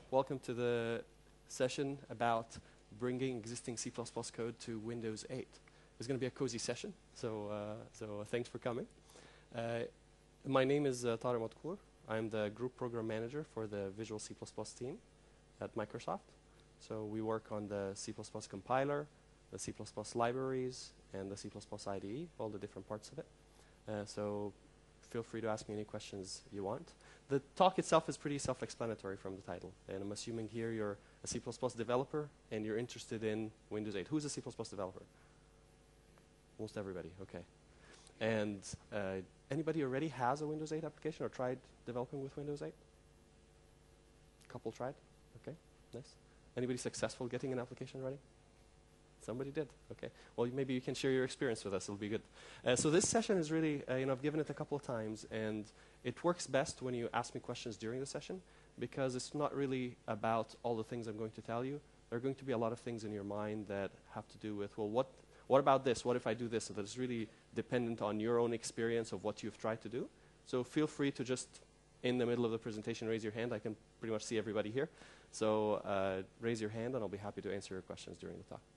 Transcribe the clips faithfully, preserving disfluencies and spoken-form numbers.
welcome to the session about bringing existing C plus plus code to Windows eight. It's going to be a cozy session, so, uh, so thanks for coming. Uh, my name is uh, Tarek Matkour. I'm the Group Program Manager for the Visual C plus plus team at Microsoft. So we work on the C plus plus compiler, the C plus plus libraries, and the C plus plus I D E, all the different parts of it. Uh, so feel free to ask me any questions you want. The talk itself is pretty self-explanatory from the title. And I'm assuming here you're a C plus plus developer and you're interested in Windows eight. Who's a C plus plus developer? Most everybody, okay. And uh, anybody already has a Windows eight application or tried developing with Windows eight? Couple tried? Okay, nice. Anybody successful getting an application ready? Somebody did, okay. Well, maybe you can share your experience with us, it'll be good. Uh, so this session is really, uh, you know, I've given it a couple of times, and it works best when you ask me questions during the session, because it's not really about all the things I'm going to tell you. There are going to be a lot of things in your mind that have to do with, well, what, what about this? What if I do this? So that it's really dependent on your own experience of what you've tried to do. So feel free to just, in the middle of the presentation, raise your hand. I can pretty much see everybody here. So uh, raise your hand, and I'll be happy to answer your questions during the talk.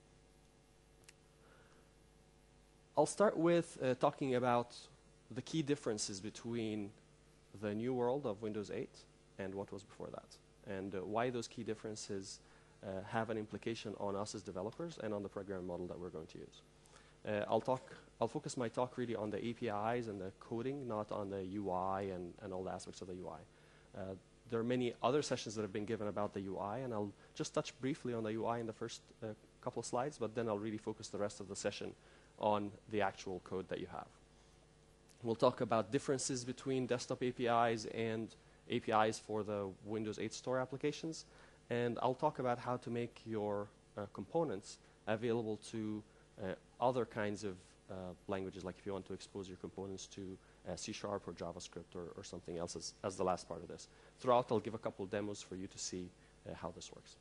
I'll start with uh, talking about the key differences between the new world of Windows eight and what was before that, and uh, why those key differences uh, have an implication on us as developers and on the program model that we're going to use. Uh, I'll talk. I'll focus my talk really on the A P Is and the coding, not on the U I and, and all the aspects of the U I. Uh, there are many other sessions that have been given about the U I, and I'll just touch briefly on the U I in the first uh, couple of slides, but then I'll really focus the rest of the session on the actual code that you have. We'll talk about differences between desktop A P Is and A P Is for the Windows eight Store applications, and I'll talk about how to make your uh, components available to uh, other kinds of uh, languages, like if you want to expose your components to uh, C sharp or JavaScript or, or something else as, as the last part of this. Throughout, I'll give a couple demos for you to see uh, how this works.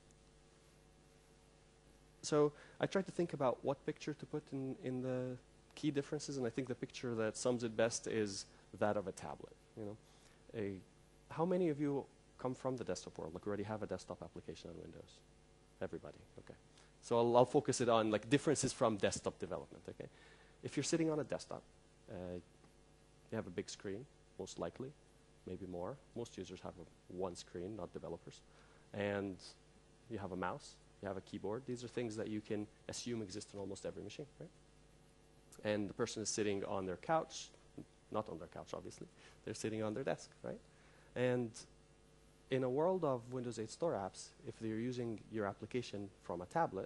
So I tried to think about what picture to put in, in the key differences, and I think the picture that sums it best is that of a tablet. You know, a, how many of you come from the desktop world, like already have a desktop application on Windows? Everybody, okay. So I'll, I'll focus it on like differences from desktop development, okay. If you're sitting on a desktop, uh, you have a big screen, most likely, maybe more. Most users have a one screen, not developers. And you have a mouse. You have a keyboard. These are things that you can assume exist in almost every machine, right? And the person is sitting on their couch, not on their couch, obviously. They're sitting on their desk, right? And in a world of Windows eight Store apps, if they're using your application from a tablet,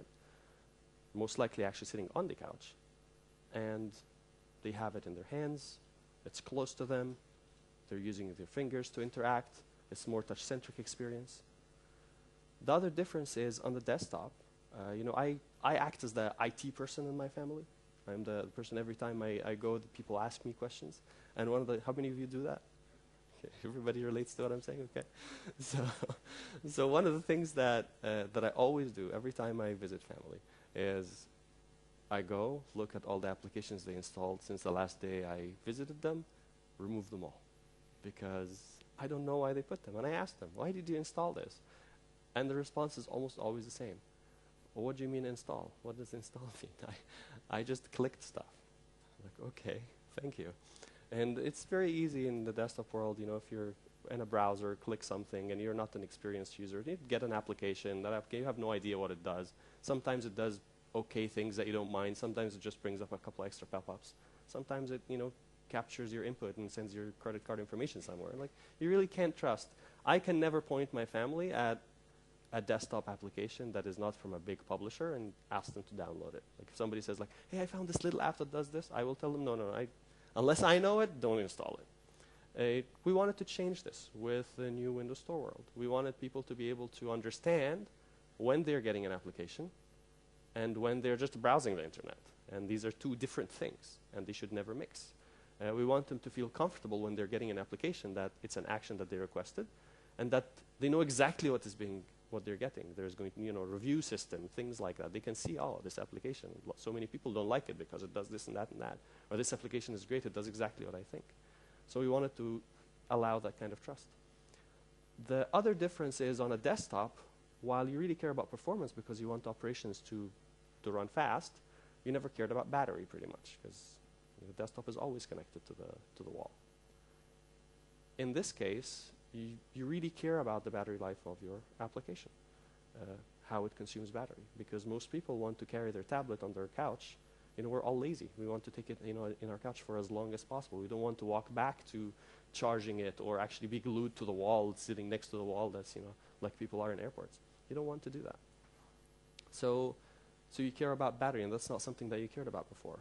most likely actually sitting on the couch, and they have it in their hands, it's close to them, they're using their fingers to interact, it's more touch-centric experience. The other difference is on the desktop, uh, you know, I, I act as the I T person in my family. I'm the, the person every time I, I go, the people ask me questions. And one of the, how many of you do that? Okay, everybody relates to what I'm saying, okay. So, so one of the things that, uh, that I always do every time I visit family is I go, look at all the applications they installed since the last day I visited them, remove them all. Because I don't know why they put them. And I ask them, why did you install this? And the response is almost always the same. Well, what do you mean install? What does install mean? I, I just clicked stuff. I'm like, okay, thank you. And it's very easy in the desktop world, you know, if you're in a browser, click something, and you're not an experienced user, you get an application, that app you have no idea what it does. Sometimes it does okay things that you don't mind. Sometimes it just brings up a couple extra pop-ups. Sometimes it, you know, captures your input and sends your credit card information somewhere. Like, you really can't trust. I can never point my family at a desktop application that is not from a big publisher and ask them to download it. Like if somebody says like, hey, I found this little app that does this, I will tell them, no, no, I, unless I know it, don't install it. Uh, we wanted to change this with the new Windows Store world. We wanted people to be able to understand when they're getting an application and when they're just browsing the internet. And these are two different things, and they should never mix. Uh, we want them to feel comfortable when they're getting an application that it's an action that they requested, and that they know exactly what is being what they're getting. There's going to be, you know, review system, things like that. They can see, oh, this application, so many people don't like it because it does this and that and that. Or this application is great, it does exactly what I think. So we wanted to allow that kind of trust. The other difference is on a desktop, while you really care about performance because you want operations to, to run fast, you never cared about battery pretty much because the desktop is always connected to the, to the wall. In this case, you, you really care about the battery life of your application, uh, how it consumes battery, because most people want to carry their tablet on their couch. You know, we're all lazy. We want to take it, you know, in our couch for as long as possible. We don't want to walk back to charging it or actually be glued to the wall, sitting next to the wall. That's, you know, like people are in airports. You don't want to do that. So, so you care about battery, and that's not something that you cared about before.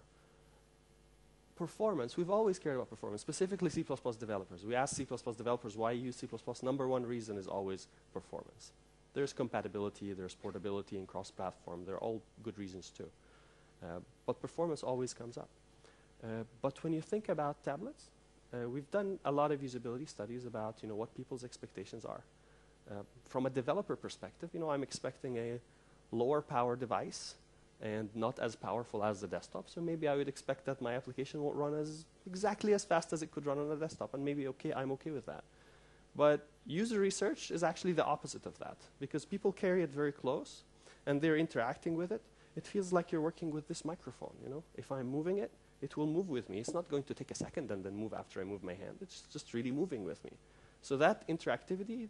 Performance, we've always cared about performance, specifically C plus plus developers. We ask C plus plus developers why you use C plus plus. Number one reason is always performance. There's compatibility, there's portability and cross-platform. They're all good reasons too. Uh, but performance always comes up. Uh, but when you think about tablets, uh, we've done a lot of usability studies about, you know, what people's expectations are. Uh, from a developer perspective, you know, I'm expecting a lower power device and not as powerful as the desktop. So maybe I would expect that my application won't run as exactly as fast as it could run on a desktop, and maybe okay, I'm okay with that. But user research is actually the opposite of that, because people carry it very close and they're interacting with it. It feels like you're working with this microphone, you know? If I'm moving it, it will move with me. It's not going to take a second and then move after I move my hand. It's just really moving with me. So that interactivity,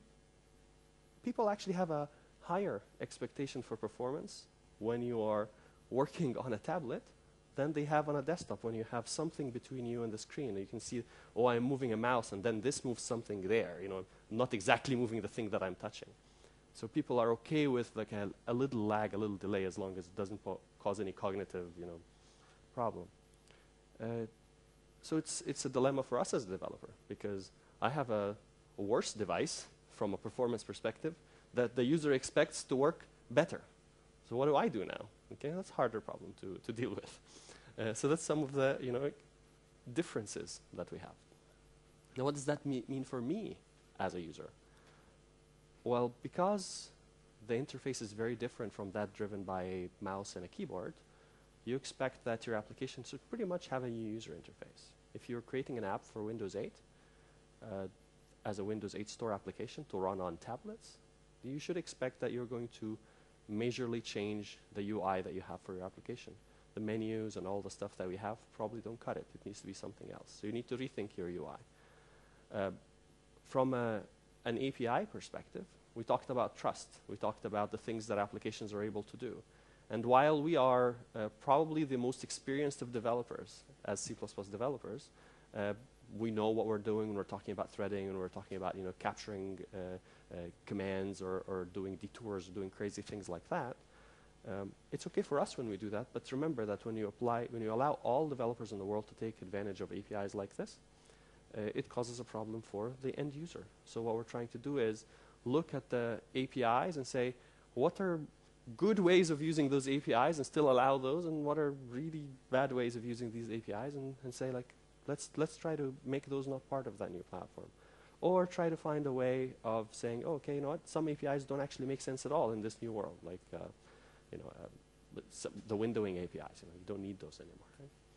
people actually have a higher expectation for performance when you are working on a tablet than they have on a desktop, when you have something between you and the screen. You can see, oh, I'm moving a mouse, and then this moves something there. You know, I'm not exactly moving the thing that I'm touching. So people are okay with like a, a little lag, a little delay, as long as it doesn't cause any cognitive, you know, problem. Uh, so it's, it's a dilemma for us as a developer, because I have a, a worse device from a performance perspective that the user expects to work better. So what do I do now? Okay, that's a harder problem to, to deal with. Uh, so that's some of the, you know, differences that we have. Now, what does that me mean for me as a user? Well, because the interface is very different from that driven by a mouse and a keyboard, you expect that your application should pretty much have a new user interface. If you're creating an app for Windows eight, uh, as a Windows eight store application to run on tablets, you should expect that you're going to majorly change the U I that you have for your application. The menus and all the stuff that we have probably don't cut it. It needs to be something else. So you need to rethink your U I. Uh, from a, an A P I perspective, we talked about trust. We talked about the things that applications are able to do. And while we are uh, probably the most experienced of developers as C plus plus developers, uh, we know what we're doing when we're talking about threading and we're talking about, you know, capturing uh, uh, commands or, or doing detours or doing crazy things like that. Um, it's okay for us when we do that, but remember that when you apply, when you allow all developers in the world to take advantage of A P Is like this, uh, it causes a problem for the end user. So what we're trying to do is look at the A P Is and say, what are good ways of using those A P Is and still allow those, and what are really bad ways of using these A P Is, and, and say, like, let's, let's try to make those not part of that new platform. Or try to find a way of saying, oh, okay, you know what, some A P Is don't actually make sense at all in this new world, like uh, you know, uh, the windowing A P Is. You know, you don't need those anymore.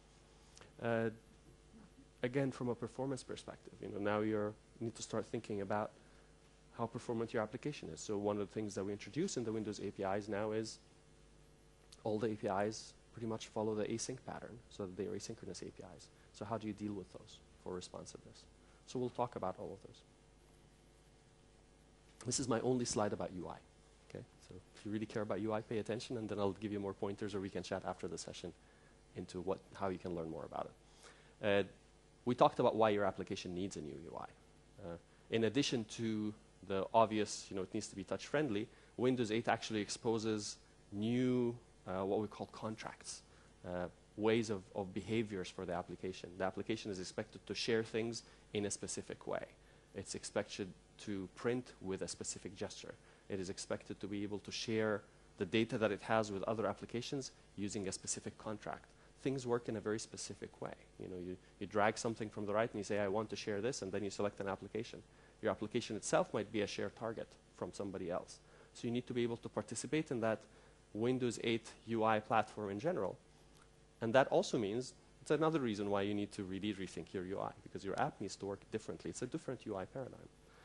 Right? Uh, again, from a performance perspective, you know, now you're, you need to start thinking about how performant your application is. So one of the things that we introduce in the Windows A P Is now is all the A P Is pretty much follow the async pattern, so that they are asynchronous A P Is. So how do you deal with those for responsiveness? So we'll talk about all of those. This is my only slide about U I. Okay, so if you really care about U I, pay attention, and then I'll give you more pointers, or we can chat after the session into what, how you can learn more about it. Uh, we talked about why your application needs a new U I. Uh, in addition to the obvious, you know, it needs to be touch-friendly, Windows eight actually exposes new, uh, what we call contracts, uh, ways of, of behaviors for the application. The application is expected to share things in a specific way. It's expected to print with a specific gesture. It is expected to be able to share the data that it has with other applications using a specific contract. Things work in a very specific way. You know, you, you drag something from the right and you say, I want to share this, and then you select an application. Your application itself might be a shared target from somebody else. So you need to be able to participate in that Windows eight U I platform in general. And that also means it's another reason why you need to really rethink your U I, because your app needs to work differently. It's a different U I paradigm.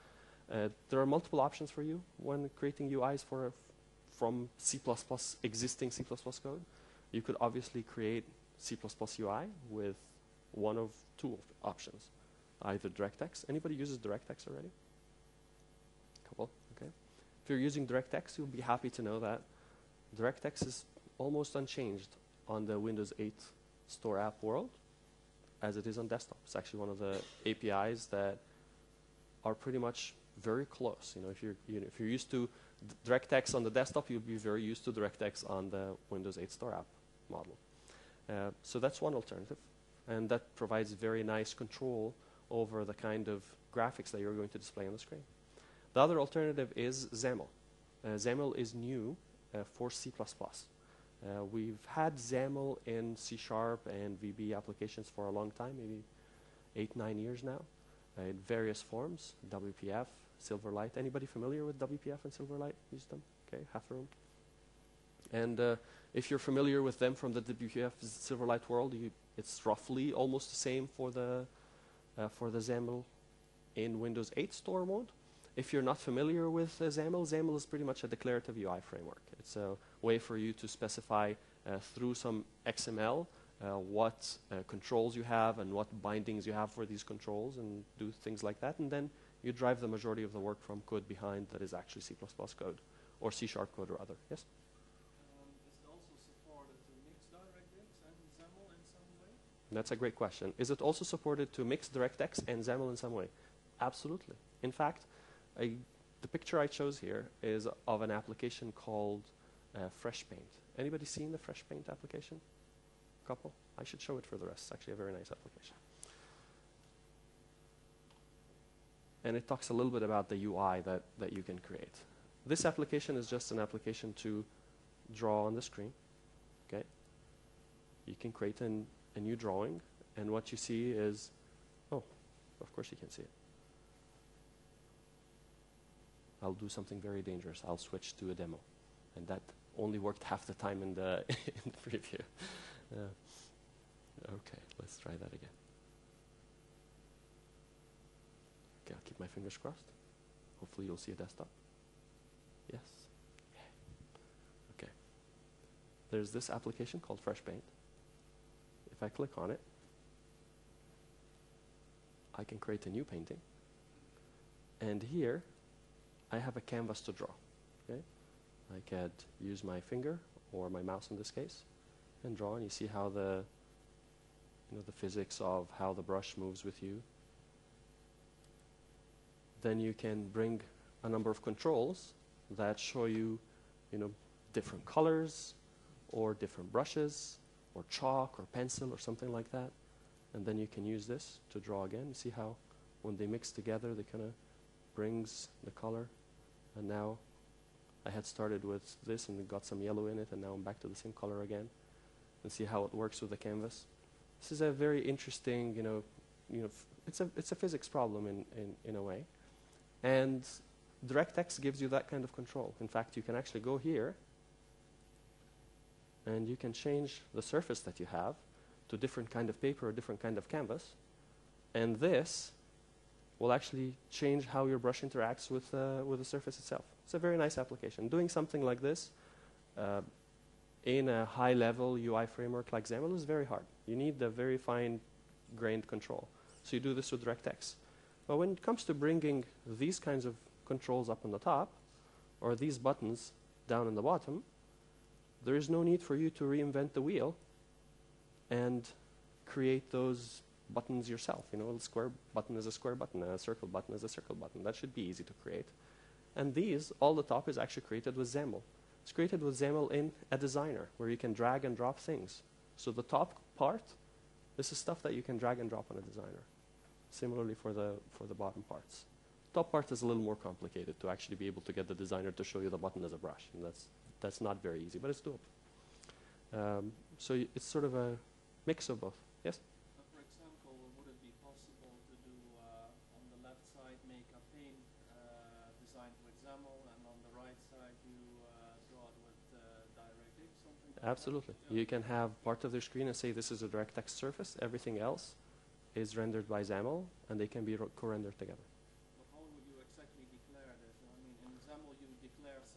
Uh, there are multiple options for you when creating U Is for from C plus plus existing C plus plus code. You could obviously create C plus plus U I with one of two options, either DirectX. Anybody uses DirectX already? Couple, okay. If you're using DirectX, you'll be happy to know that DirectX is almost unchanged on the Windows eight Store app world as it is on desktop. It's actually one of the A P Is that are pretty much very close. You know, if you're you know, if you're used to DirectX on the desktop, you'll be very used to DirectX on the Windows eight Store app model. Uh, so that's one alternative, and that provides very nice control over the kind of graphics that you're going to display on the screen. The other alternative is XAML. Uh, XAML is new uh, for C plus plus. Uh, we've had XAML in C Sharp and V B applications for a long time, maybe eight, nine years now, uh, in various forms, W P F, Silverlight. Anybody familiar with W P F and Silverlight? Use them? Okay, half the room. And uh, if you're familiar with them from the W P F Silverlight world, you, it's roughly almost the same for the, uh, for the XAML in Windows eight Store mode. If you're not familiar with uh, XAML, XAML is pretty much a declarative U I framework. It's a way for you to specify uh, through some X M L uh, what uh, controls you have and what bindings you have for these controls and do things like that. And then you drive the majority of the work from code behind that is actually C plus plus code or C Sharp code or other. Yes? Um, is it also supported to mix DirectX and XAML in some way? That's a great question. Is it also supported to mix DirectX and XAML in some way? Absolutely. In fact, I, the picture I chose here is of an application called uh, FreshPaint. Anybody seen the FreshPaint application? Couple? I should show it for the rest. It's actually a very nice application. And it talks a little bit about the U I that, that you can create. This application is just an application to draw on the screen. Okay? You can create an, a new drawing, and what you see is, oh, of course you can see it. I'll do something very dangerous. I'll switch to a demo. And that only worked half the time in the, in the preview. Uh, okay, let's try that again. Okay, I'll keep my fingers crossed. Hopefully you'll see a desktop. Yes. Okay. There's this application called FreshPaint. If I click on it, I can create a new painting. And here, I have a canvas to draw. Okay? I could use my finger or my mouse in this case and draw, and you see how the you know the physics of how the brush moves with you. Then you can bring a number of controls that show you you know different colors or different brushes or chalk or pencil or something like that, and then you can use this to draw again. You see how when they mix together they kind of brings the color. And now I had started with this and it got some yellow in it, and now I'm back to the same color again. And see how it works with the canvas. This is a very interesting, you know, you know, f it's a it's a physics problem in, in in a way. And DirectX gives you that kind of control. In fact, you can actually go here and you can change the surface that you have to different kind of paper or different kind of canvas. And this will actually change how your brush interacts with, uh, with the surface itself. It's a very nice application. Doing something like this uh, in a high-level U I framework like XAML is very hard. You need a very fine-grained control. So you do this with DirectX. But when it comes to bringing these kinds of controls up on the top, or these buttons down on the bottom, there is no need for you to reinvent the wheel and create those buttons yourself. You know, a square button is a square button, and a circle button is a circle button. That should be easy to create. And these, all the top is actually created with XAML. It's created with XAML in a designer, where you can drag and drop things. So the top part, this is stuff that you can drag and drop on a designer. Similarly for the, for the bottom parts. Top part is a little more complicated to actually be able to get the designer to show you the button as a brush. And that's, that's not very easy, but it's doable. Um, so y it's sort of a mix of both. Yes? For example, would it be possible to do uh, on the left side make a pane uh, designed with XAML, and on the right side you uh, draw it with uh, DirectX, something like Absolutely. that? Yeah. You can have part of their screen and say this is a DirectX surface. Everything else is rendered by XAML, and they can be co-rendered together. But how would you exactly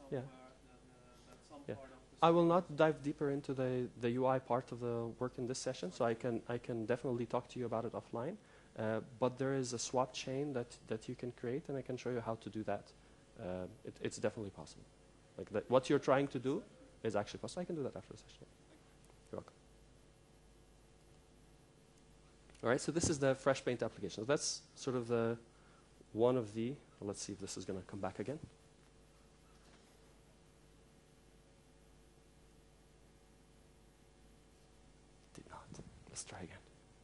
Yeah. somewhere that, uh, that some Yeah. part of the I will screen not is- dive deeper into the, the U I part of the work in this session, so I can, I can definitely talk to you about it offline. Uh, but there is a swap chain that, that you can create, and I can show you how to do that. Uh, it, it's definitely possible. Like that, what you're trying to do is actually possible. I can do that after the session. You're welcome. All right, so this is the Fresh Paint application. So that's sort of the one of the, well, let's see if this is going to come back again. Did not. Let's try again.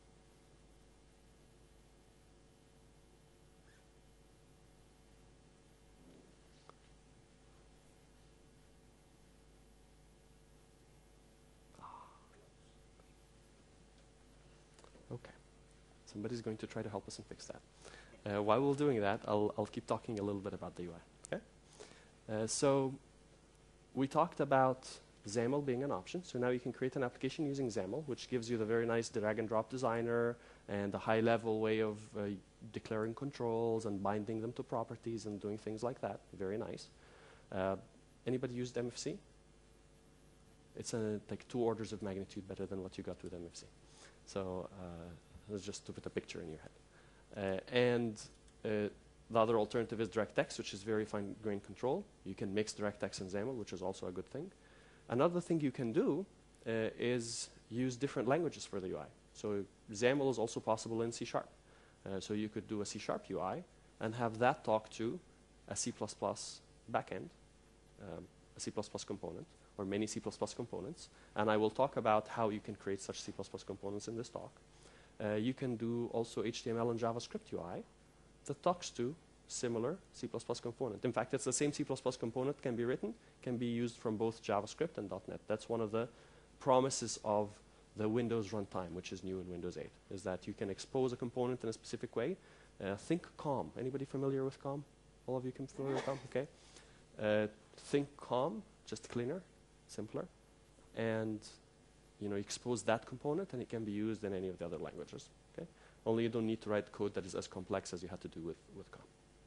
Okay. Somebody's going to try to help us and fix that. Uh, while we're doing that, I'll, I'll keep talking a little bit about the U I. Okay? Uh, so we talked about XAML being an option. So now you can create an application using XAML, which gives you the very nice drag and drop designer and the high level way of uh, declaring controls and binding them to properties and doing things like that. Very nice. Uh, anybody used M F C? It's uh, like two orders of magnitude better than what you got with M F C. So uh, that's just to put a picture in your head. Uh, and uh, the other alternative is DirectX, which is very fine-grained control. You can mix DirectX and XAML, which is also a good thing. Another thing you can do uh, is use different languages for the U I. So XAML is also possible in C Sharp. Uh, so you could do a C Sharp U I and have that talk to a C plus plus backend, um, a C plus plus component, or many C plus plus components. And I will talk about how you can create such C plus plus components in this talk. Uh, you can do also H T M L and JavaScript U I that talks to similar C plus plus component. In fact, it's the same C plus plus component can be written, can be used from both JavaScript and .NET. That's one of the promises of the Windows runtime, which is new in Windows eight, is that you can expose a component in a specific way. Uh, think COM. Anybody familiar with COM? All of you can familiar with COM? Okay. Uh, think COM, just cleaner, simpler, and you know, expose that component, and it can be used in any of the other languages. Okay? Only you don't need to write code that is as complex as you had to do with, with COM.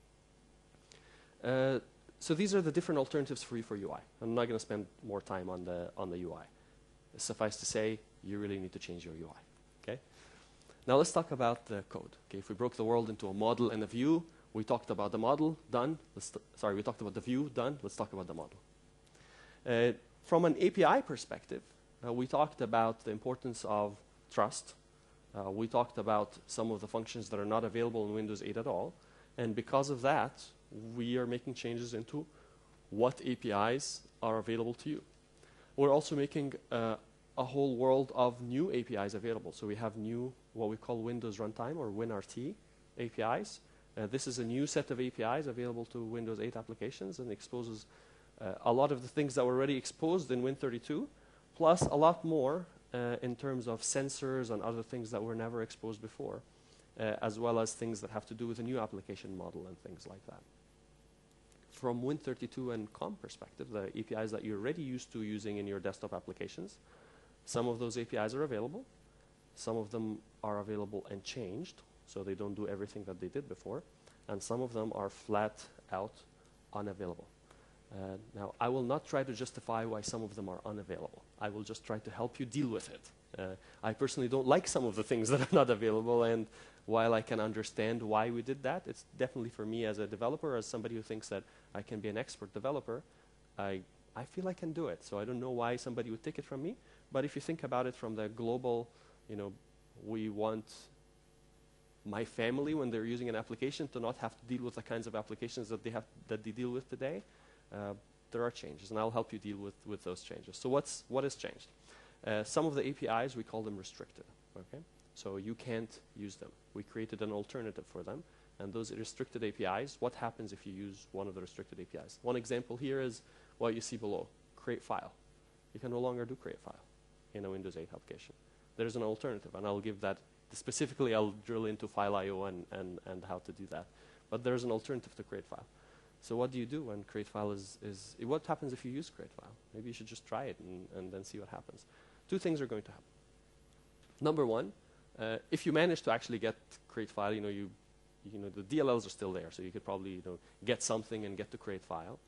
Uh, so these are the different alternatives for you for U I. I'm not going to spend more time on the, on the U I. Suffice to say, you really need to change your U I. Okay? Now let's talk about the code. Okay? If we broke the world into a model and a view, we talked about the model, done. Let's sorry, we talked about the view, done. Let's talk about the model. Uh, from an A P I perspective, uh, we talked about the importance of trust. Uh, we talked about some of the functions that are not available in Windows eight at all. And because of that, we are making changes into what A P Is are available to you. We're also making uh, a whole world of new A P Is available. So we have new, what we call Windows Runtime or WinRT A P Is. Uh, this is a new set of A P Is available to Windows eight applications and exposes uh, a lot of the things that were already exposed in Win thirty-two, plus a lot more uh, in terms of sensors and other things that were never exposed before, uh, as well as things that have to do with a new application model and things like that. From Win thirty-two and COM perspective, the A P Is that you're already used to using in your desktop applications, some of those A P Is are available. Some of them are available and changed, so they don't do everything that they did before. And some of them are flat out unavailable. Uh, now, I will not try to justify why some of them are unavailable. I will just try to help you deal with it. Uh, I personally don't like some of the things that are not available, and while I can understand why we did that, it's definitely for me as a developer, as somebody who thinks that I can be an expert developer, I, I feel I can do it. So I don't know why somebody would take it from me. But if you think about it from the global, you know, we want my family, when they're using an application, to not have to deal with the kinds of applications that they have that they deal with today. Uh, there are changes, and I'll help you deal with, with those changes. So what's what has changed? Uh, some of the A P Is, we call them restricted. Okay, so you can't use them. We created an alternative for them, and those restricted A P Is. What happens if you use one of the restricted A P Is? One example here is what you see below: create file. You can no longer do create file in a Windows eight application. There's an alternative, and I'll give that. Specifically, I'll drill into file I O and, and, and how to do that. But there's an alternative to create file. So what do you do when create file is, is what happens if you use create file? Maybe you should just try it and, and then see what happens. Two things are going to happen. Number one, uh, if you manage to actually get create file, you know, you, you know, the D L Ls are still there, so you could probably, you know, get something and get to create file.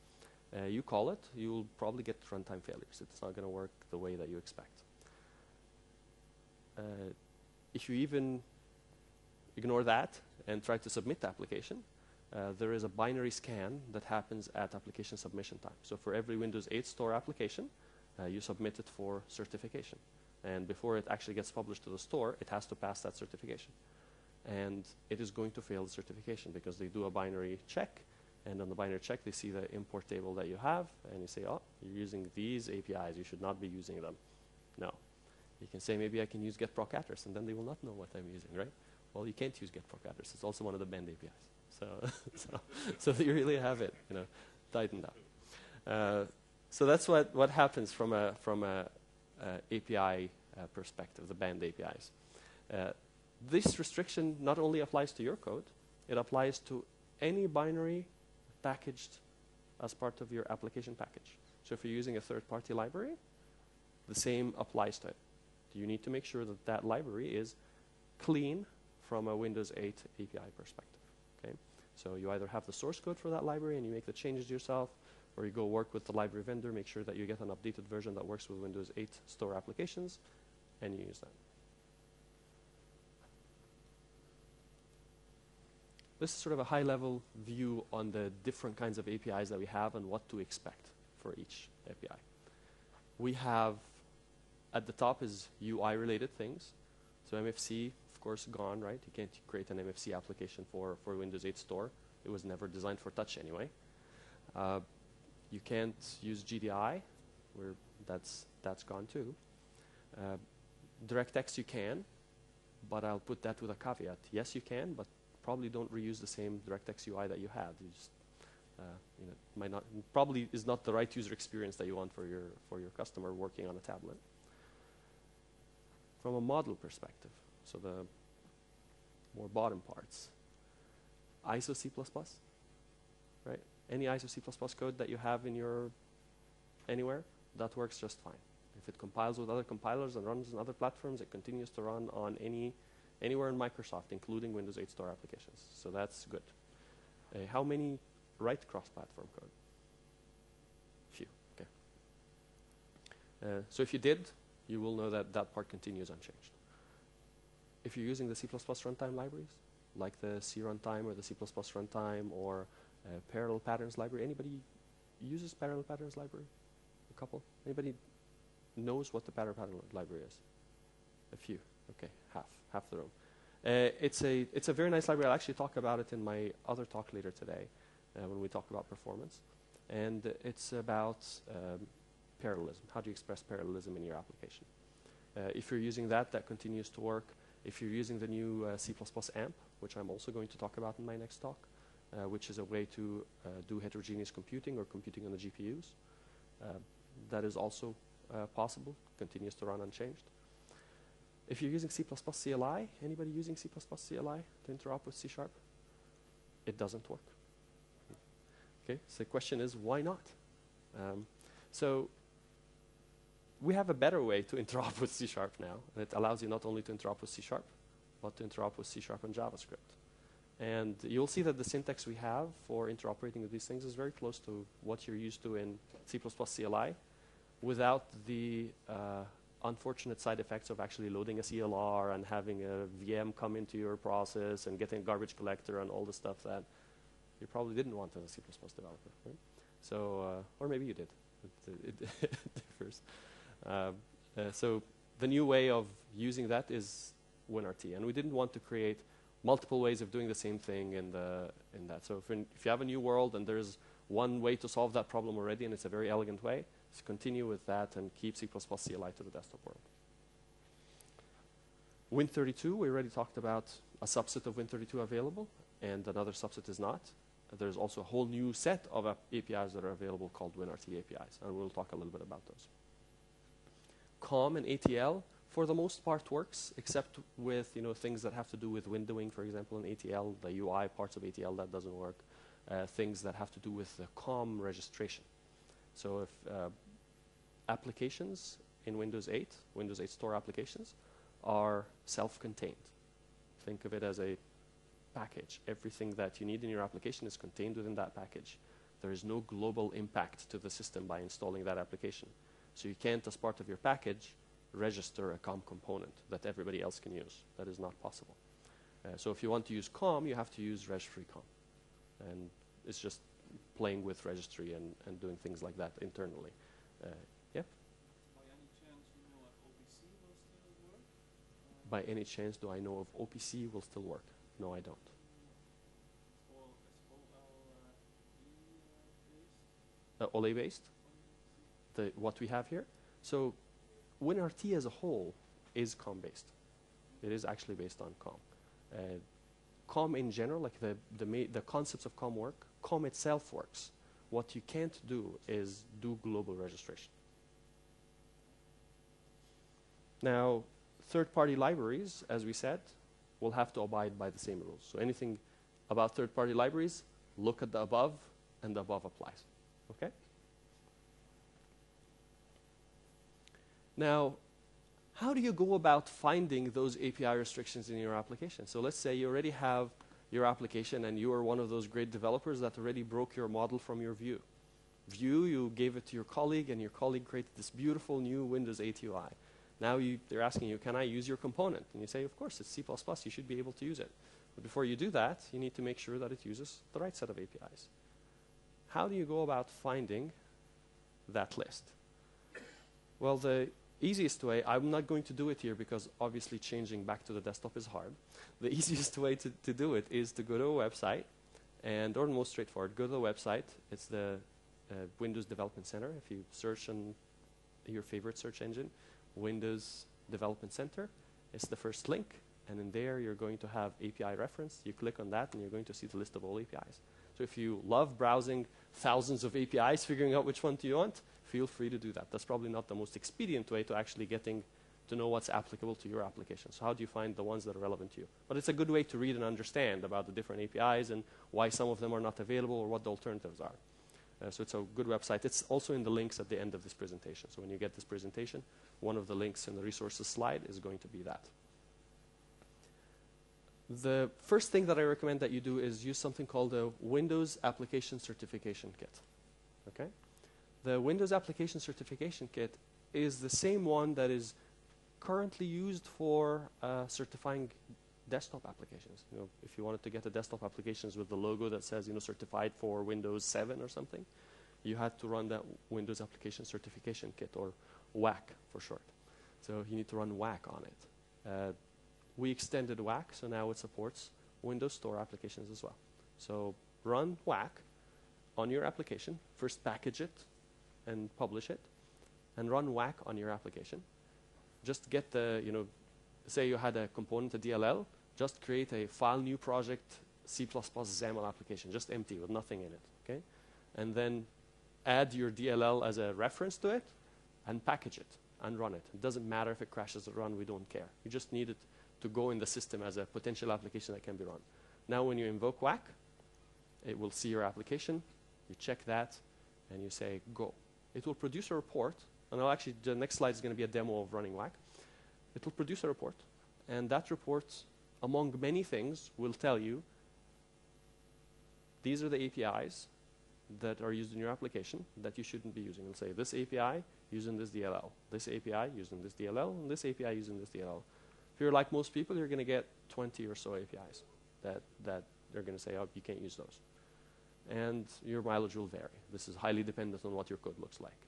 Uh, you call it, you'll probably get runtime failures. It's not going to work the way that you expect. Uh, if you even ignore that and try to submit the application, uh, there is a binary scan that happens at application submission time. So for every Windows eight store application, uh, you submit it for certification. And before it actually gets published to the store, it has to pass that certification. And it is going to fail the certification because they do a binary check. And on the binary check, they see the import table that you have. And you say, oh, you're using these A P Is. You should not be using them. No. You can say, maybe I can use getproc address. And then they will not know what I'm using, right? Well, you can't use getproc address. It's also one of the banned A P Is. So, so, so you really have it, you know, tightened up. Uh, so that's what, what happens from a, from a, a A P I uh, perspective, the banned A P Is. Uh, this restriction not only applies to your code, it applies to any binary packaged as part of your application package. So if you're using a third-party library, the same applies to it. You need to make sure that that library is clean from a Windows eight A P I perspective. Okay? So you either have the source code for that library and you make the changes yourself, or you go work with the library vendor, make sure that you get an updated version that works with Windows eight store applications, and you use that. This is sort of a high-level view on the different kinds of A P Is that we have and what to expect for each A P I. We have, at the top is U I-related things. So M F C, of course, gone, right? You can't create an M F C application for, for Windows eight Store. It was never designed for touch anyway. Uh, you can't use G D I, where that's, that's gone too. Uh, DirectX you can, but I'll put that with a caveat. Yes, you can, but probably don't reuse the same DirectX U I that you had. You just, uh, you know, might not, probably is not the right user experience that you want for your, for your customer working on a tablet. From a model perspective, so the more bottom parts, I S O C plus plus, right? Any I S O C plus plus code that you have in your anywhere, that works just fine. If it compiles with other compilers and runs on other platforms, it continues to run on any anywhere in Microsoft, including Windows eight Store applications. So that's good. Uh, how many write cross-platform code? Few, okay. Uh, so if you did, you will know that that part continues unchanged. If you're using the C plus plus runtime libraries, like the C runtime or the C plus plus runtime or uh, parallel patterns library, anybody uses parallel patterns library? A couple? Anybody knows what the parallel pattern library is? A few, okay, half, half the room. Uh, it's a it's a very nice library. I'll actually talk about it in my other talk later today uh, when we talk about performance. And uh, it's about um, parallelism. How do you express parallelism in your application? Uh, if you're using that, that continues to work. If you're using the new uh, C plus plus A M P, which I'm also going to talk about in my next talk, uh, which is a way to uh, do heterogeneous computing or computing on the G P Us, uh, that is also uh, possible, continues to run unchanged. If you're using C plus plus C L I, anybody using C plus plus C L I to interop with C sharp? It doesn't work. Okay, so the question is, why not? Um, so we have a better way to interop with C sharp now. And it allows you not only to interop with C sharp, but to interop with C sharp and JavaScript. And you'll see that the syntax we have for interoperating with these things is very close to what you're used to in C plus plus C L I, without the uh, unfortunate side effects of actually loading a C L R and having a V M come into your process and getting a garbage collector and all the stuff that you probably didn't want as a C plus plus developer. Right? So, uh, or maybe you did. It, it, it differs. Uh, uh, so the new way of using that is WinRT, and we didn't want to create multiple ways of doing the same thing in the in that. So if, in, if you have a new world and there's one way to solve that problem already, and it's a very elegant way, just continue with that and keep C plus plus C L I to the desktop world. Win thirty-two, we already talked about a subset of Win thirty-two available, and another subset is not. Uh, there's also a whole new set of uh, A P Is that are available called WinRT A P Is, and we'll talk a little bit about those. COM and A T L, for the most part, works, except with you know things that have to do with windowing, for example, in A T L, the U I parts of A T L, that doesn't work. Uh, things that have to do with the COM registration. So if uh, applications in Windows eight, Windows eight Store applications, are self-contained. Think of it as a package. Everything that you need in your application is contained within that package. There is no global impact to the system by installing that application. So you can't, as part of your package, register a COM component that everybody else can use. That is not possible. Uh, so if you want to use COM, you have to use reg-free COM. And it's just playing with registry and, and doing things like that internally. Uh, yeah? By any chance, you know if O P C will still work? Uh, By any chance, do I know if O P C will still work? No, I don't. Or is O L E based? Uh, O L E based? The, what we have here? So WinRT as a whole is COM based. It is actually based on COM. Uh, COM in general, like the, the, ma the concepts of COM work, COM itself works. What you can't do is do global registration. Now, third-party libraries, as we said, will have to abide by the same rules. So anything about third-party libraries, look at the above, and the above applies. Okay? Now, how do you go about finding those A P I restrictions in your application? So let's say you already have your application and you are one of those great developers that already broke your model from your Vue. Vue, you gave it to your colleague, and your colleague created this beautiful new Windows eight U I. Now you, they're asking you, can I use your component? And you say, of course, it's C plus plus, you should be able to use it. But before you do that, you need to make sure that it uses the right set of A P Is. How do you go about finding that list? Well, the easiest way, I'm not going to do it here because obviously changing back to the desktop is hard. The easiest way to, to do it is to go to a website, and or most straightforward, go to the website. It's the uh, Windows Development Center. If you search on your favorite search engine, Windows Development Center, it's the first link, and in there you're going to have A P I reference. You click on that and you're going to see the list of all A P Is. So if you love browsing thousands of A P Is, figuring out which one do you want, feel free to do that. That's probably not the most expedient way to actually getting to know what's applicable to your application. So how do you find the ones that are relevant to you? But it's a good way to read and understand about the different A P Is and why some of them are not available or what the alternatives are. Uh, so it's a good website. It's also in the links at the end of this presentation. So when you get this presentation, one of the links in the resources slide is going to be that. The first thing that I recommend that you do is use something called a Windows Application Certification Kit. Okay? The Windows Application Certification Kit is the same one that is currently used for uh, certifying desktop applications. You know, if you wanted to get the desktop applications with the logo that says, you know, certified for Windows seven or something, you had to run that Windows Application Certification Kit, or W A C for short. So you need to run W A C on it. Uh, we extended W A C, so now it supports Windows Store applications as well. So run W A C on your application, first package it and publish it, and run W A C on your application. Just get the, you know, say you had a component, a D L L, just create a file new project C plus plus XAML application, just empty with nothing in it, okay? And then add your D L L as a reference to it and package it and run it. It doesn't matter if it crashes or run, we don't care. You just need it to go in the system as a potential application that can be run. Now when you invoke W A C, it will see your application, you check that, and you say go. It will produce a report, and I'll actually, the next slide is going to be a demo of running W A C. It will produce a report, and that report, among many things, will tell you these are the A P Is that are used in your application that you shouldn't be using. It'll say this A P I using this D L L, this A P I using this D L L, and this A P I using this D L L. If you're like most people, you're going to get twenty or so A P Is that, that they're going to say, oh, you can't use those. And your mileage will vary. This is highly dependent on what your code looks like.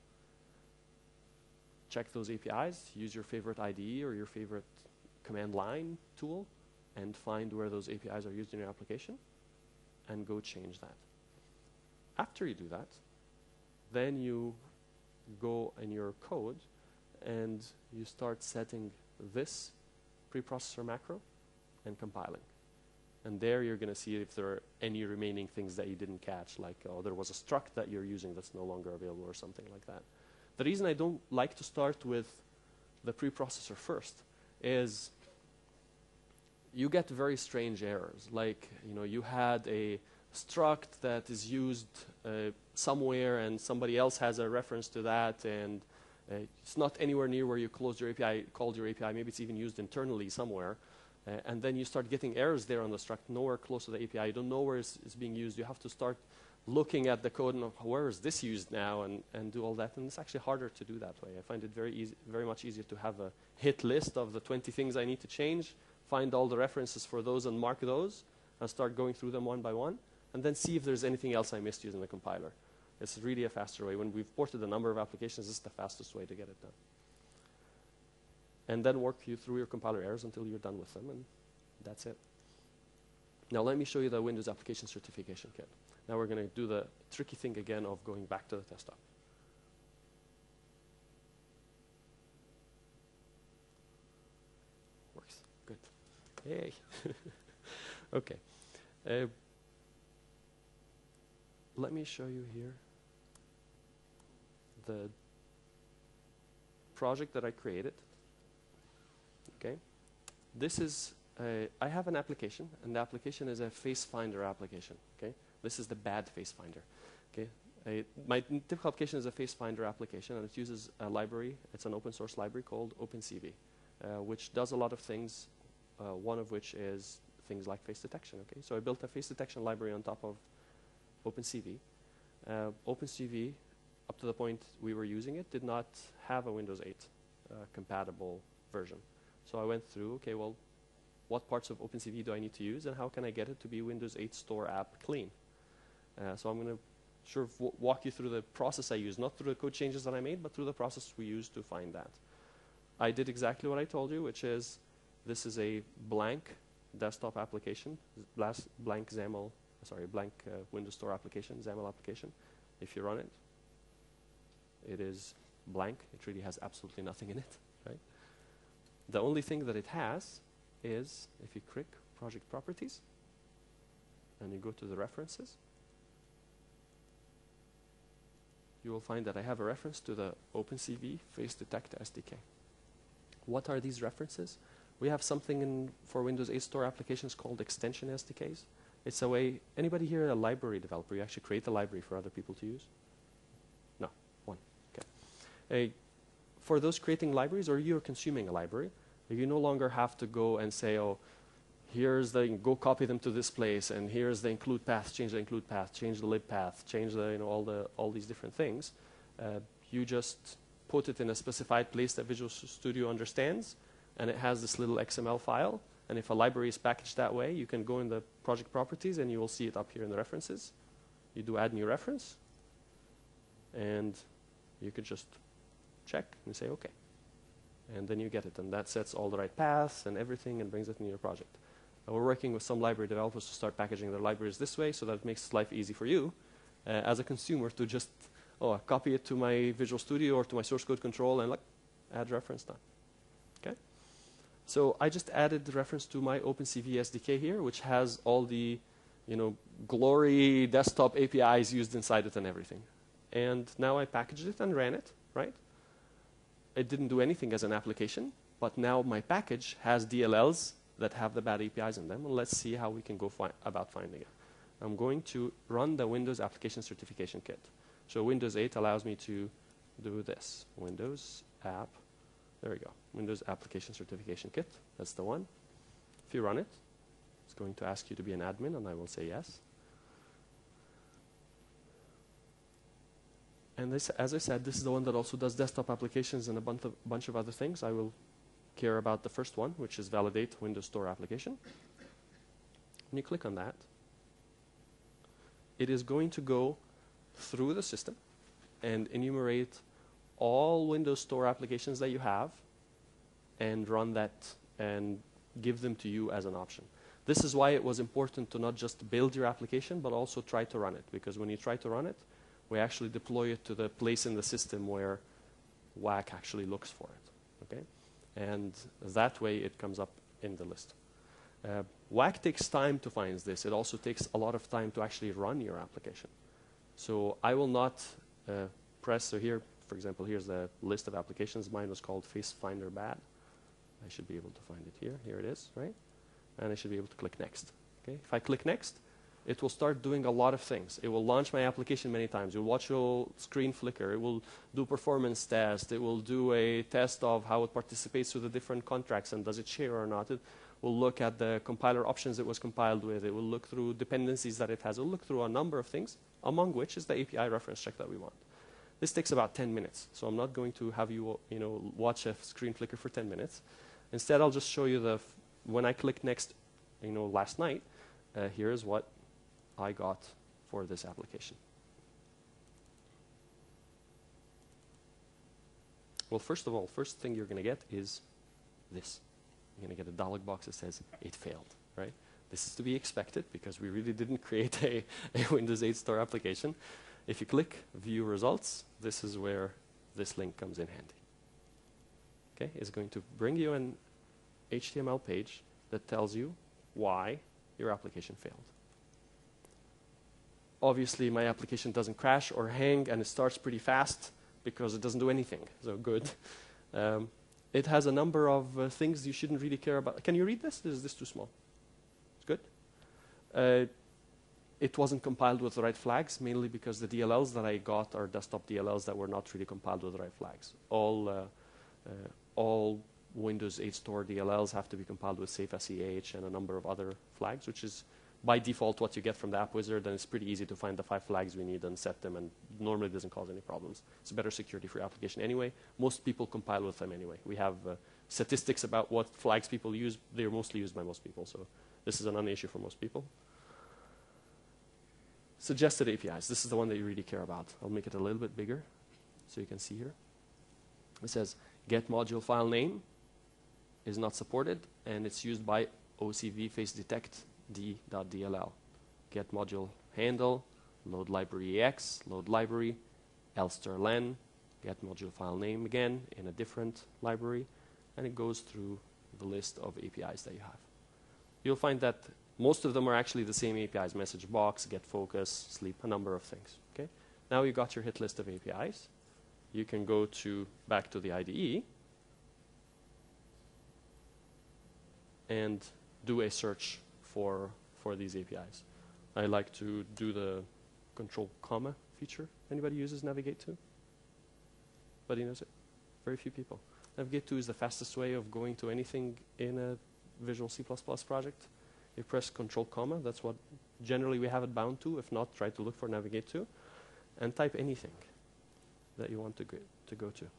Check those A P Is, use your favorite I D E or your favorite command line tool, and find where those A P Is are used in your application, and go change that. After you do that, then you go in your code and you start setting this preprocessor macro and compiling. And there you're going to see if there are any remaining things that you didn't catch, like, oh, there was a struct that you're using that's no longer available or something like that. The reason I don't like to start with the preprocessor first is you get very strange errors. Like, you know, you had a struct that is used uh, somewhere and somebody else has a reference to that, and uh, it's not anywhere near where you closed your A P I, called your A P I. Maybe it's even used internally somewhere. Uh, and then you start getting errors there on the struct, nowhere close to the A P I. You don't know where it's, it's being used. You have to start looking at the code and of where is this used now and, and do all that. And it's actually harder to do that way. I find it very easy, very much easier to have a hit list of the twenty things I need to change, find all the references for those and mark those, and start going through them one by one, and then see if there's anything else I missed using the compiler. It's really a faster way. When we've ported a number of applications, this is the fastest way to get it done. And then work you through your compiler errors until you're done with them, and that's it. Now let me show you the Windows Application Certification Kit. Now we're going to do the tricky thing again of going back to the desktop. Works. Good. Yay. Okay. Uh, let me show you here the project that I created. Okay. This is, a, I have an application, and the application is a Face Finder application. Okay. This is the bad Face Finder. Okay. A, my typical application is a Face Finder application, and it uses a library. It's an open source library called OpenCV, uh, which does a lot of things, uh, one of which is things like face detection. Okay. So I built a face detection library on top of OpenCV. Uh, OpenCV, up to the point we were using it, did not have a Windows eight uh, compatible version. So I went through, okay, well, what parts of OpenCV do I need to use, and how can I get it to be Windows eight Store app clean? Uh, so I'm going to sort of w walk you through the process I used, not through the code changes that I made, but through the process we used to find that. I did exactly what I told you, which is this is a blank desktop application, blank XAML, sorry, blank uh, Windows Store application, XAML application. If you run it, it is blank. It really has absolutely nothing in it, right? The only thing that it has is, if you click Project Properties, and you go to the references, you will find that I have a reference to the OpenCV Face Detect S D K. What are these references? We have something in for Windows eight Store applications called extension S D Ks. It's a way, anybody here a library developer? You actually create a library for other people to use? No, one, okay. Uh, for those creating libraries, or you're consuming a library, you no longer have to go and say, oh, here's the, go copy them to this place, and here's the include path, change the include path, change the lib path, change the, you know, all the, all these different things. Uh, you just put it in a specified place that Visual Studio understands, and it has this little X M L file, and if a library is packaged that way, you can go in the project properties, and you will see it up here in the references. You do add new reference, and you could just check and say, okay. And then you get it, and that sets all the right paths and everything and brings it in your project. And we're working with some library developers to start packaging their libraries this way, so that it makes life easy for you uh, as a consumer to just, oh, copy it to my Visual Studio or to my source code control and like, add reference done. Okay? So I just added the reference to my OpenCV S D K here, which has all the, you know, glory desktop A P Is used inside it and everything. And now I packaged it and ran it, right? It didn't do anything as an application, but now my package has D L Ls that have the bad A P Is in them, and let's see how we can go fi about finding it. I'm going to run the Windows Application Certification Kit. So Windows eight allows me to do this. Windows App, there we go. Windows Application Certification Kit, that's the one. If you run it, it's going to ask you to be an admin, and I will say yes. And this, as I said, this is the one that also does desktop applications and a bunch of, bunch of other things. I will care about the first one, which is validate Windows Store application. When you click on that, it is going to go through the system and enumerate all Windows Store applications that you have and run that and give them to you as an option. This is why it was important to not just build your application, but also try to run it, because when you try to run it, we actually deploy it to the place in the system where W A C actually looks for it, okay? And that way it comes up in the list. Uh, W A C takes time to find this. It also takes a lot of time to actually run your application. So I will not uh, press, so here, for example, here's the list of applications. Mine was called Face Finder Bad. I should be able to find it here. Here it is, right? And I should be able to click next, okay? If I click next, it will start doing a lot of things. It will launch my application many times. You'll watch your screen flicker. It will do performance test. It will do a test of how it participates with the different contracts and does it share or not. It, will look at the compiler options it was compiled with. It will look through dependencies that it has. It will look through a number of things, among which is the A P I reference check that we want. This takes about ten minutes, so I'm not going to have you, you know, watch a screen flicker for ten minutes. Instead, I'll just show you the, f when I click next, you know, last night, uh, here's what I got for this application. Well, first of all, first thing you're going to get is this. You're going to get a dialog box that says, it failed, right? This is to be expected because we really didn't create a, a Windows eight Store application. If you click View Results, this is where this link comes in handy. Okay, it's going to bring you an H T M L page that tells you why your application failed. Obviously, my application doesn't crash or hang, and it starts pretty fast because it doesn't do anything, so good. Um, it has a number of uh, things you shouldn't really care about. Can you read this? Is this too small? It's good. Uh, it wasn't compiled with the right flags, mainly because the D L Ls that I got are desktop D L Ls that were not really compiled with the right flags. All, uh, uh, all Windows eight Store D L Ls have to be compiled with safe S E H and a number of other flags, which is by default what you get from the app wizard, and it's pretty easy to find the five flags we need and set them, and normally doesn't cause any problems. It's better security for your application anyway. Most people compile with them anyway. We have uh, statistics about what flags people use. They're mostly used by most people, so this is a non-issue for most people. Suggested A P Is. This is the one that you really care about. I'll make it a little bit bigger so you can see here. It says get module file name is not supported, and it's used by O C V face detect d.dll. Get module handle, load library ex, load library, elster-len, get module file name again in a different library, and it goes through the list of A P Is that you have. You'll find that most of them are actually the same A P Is, message box, get focus, sleep, a number of things. Okay? Now you got your hit list of A P Is. You can go to back to the I D E and do a search for, for these A P Is. I like to do the control comma feature. Anybody uses Navigate two? Anybody knows it? Very few people. Navigate two is the fastest way of going to anything in a Visual C plus plus project. You press control comma, that's what generally we have it bound to. If not, try to look for Navigate two and type anything that you want to go to. Go to.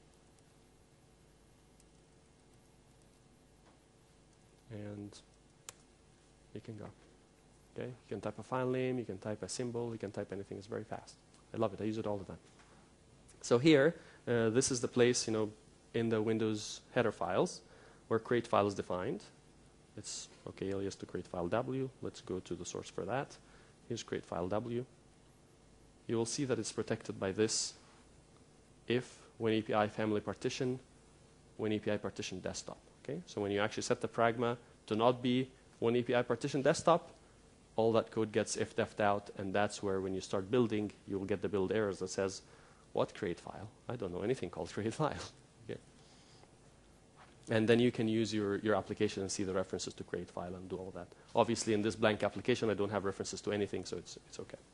And you can go. Okay, you can type a file name, you can type a symbol, you can type anything. It's very fast. I love it. I use it all the time. So here, uh, this is the place, you know, in the Windows header files where create file is defined. It's okay, alias to create file W. Let's go to the source for that. Here's create file W. You will see that it's protected by this if when A P I family partition, when A P I partition desktop. Okay, so when you actually set the pragma to not be when A P I partition desktop, all that code gets if def'd out, and that's where when you start building, you will get the build errors that says, what create file? I don't know anything called create file. Okay. And then you can use your, your application and see the references to create file and do all that. Obviously, in this blank application, I don't have references to anything, so it's, it's okay.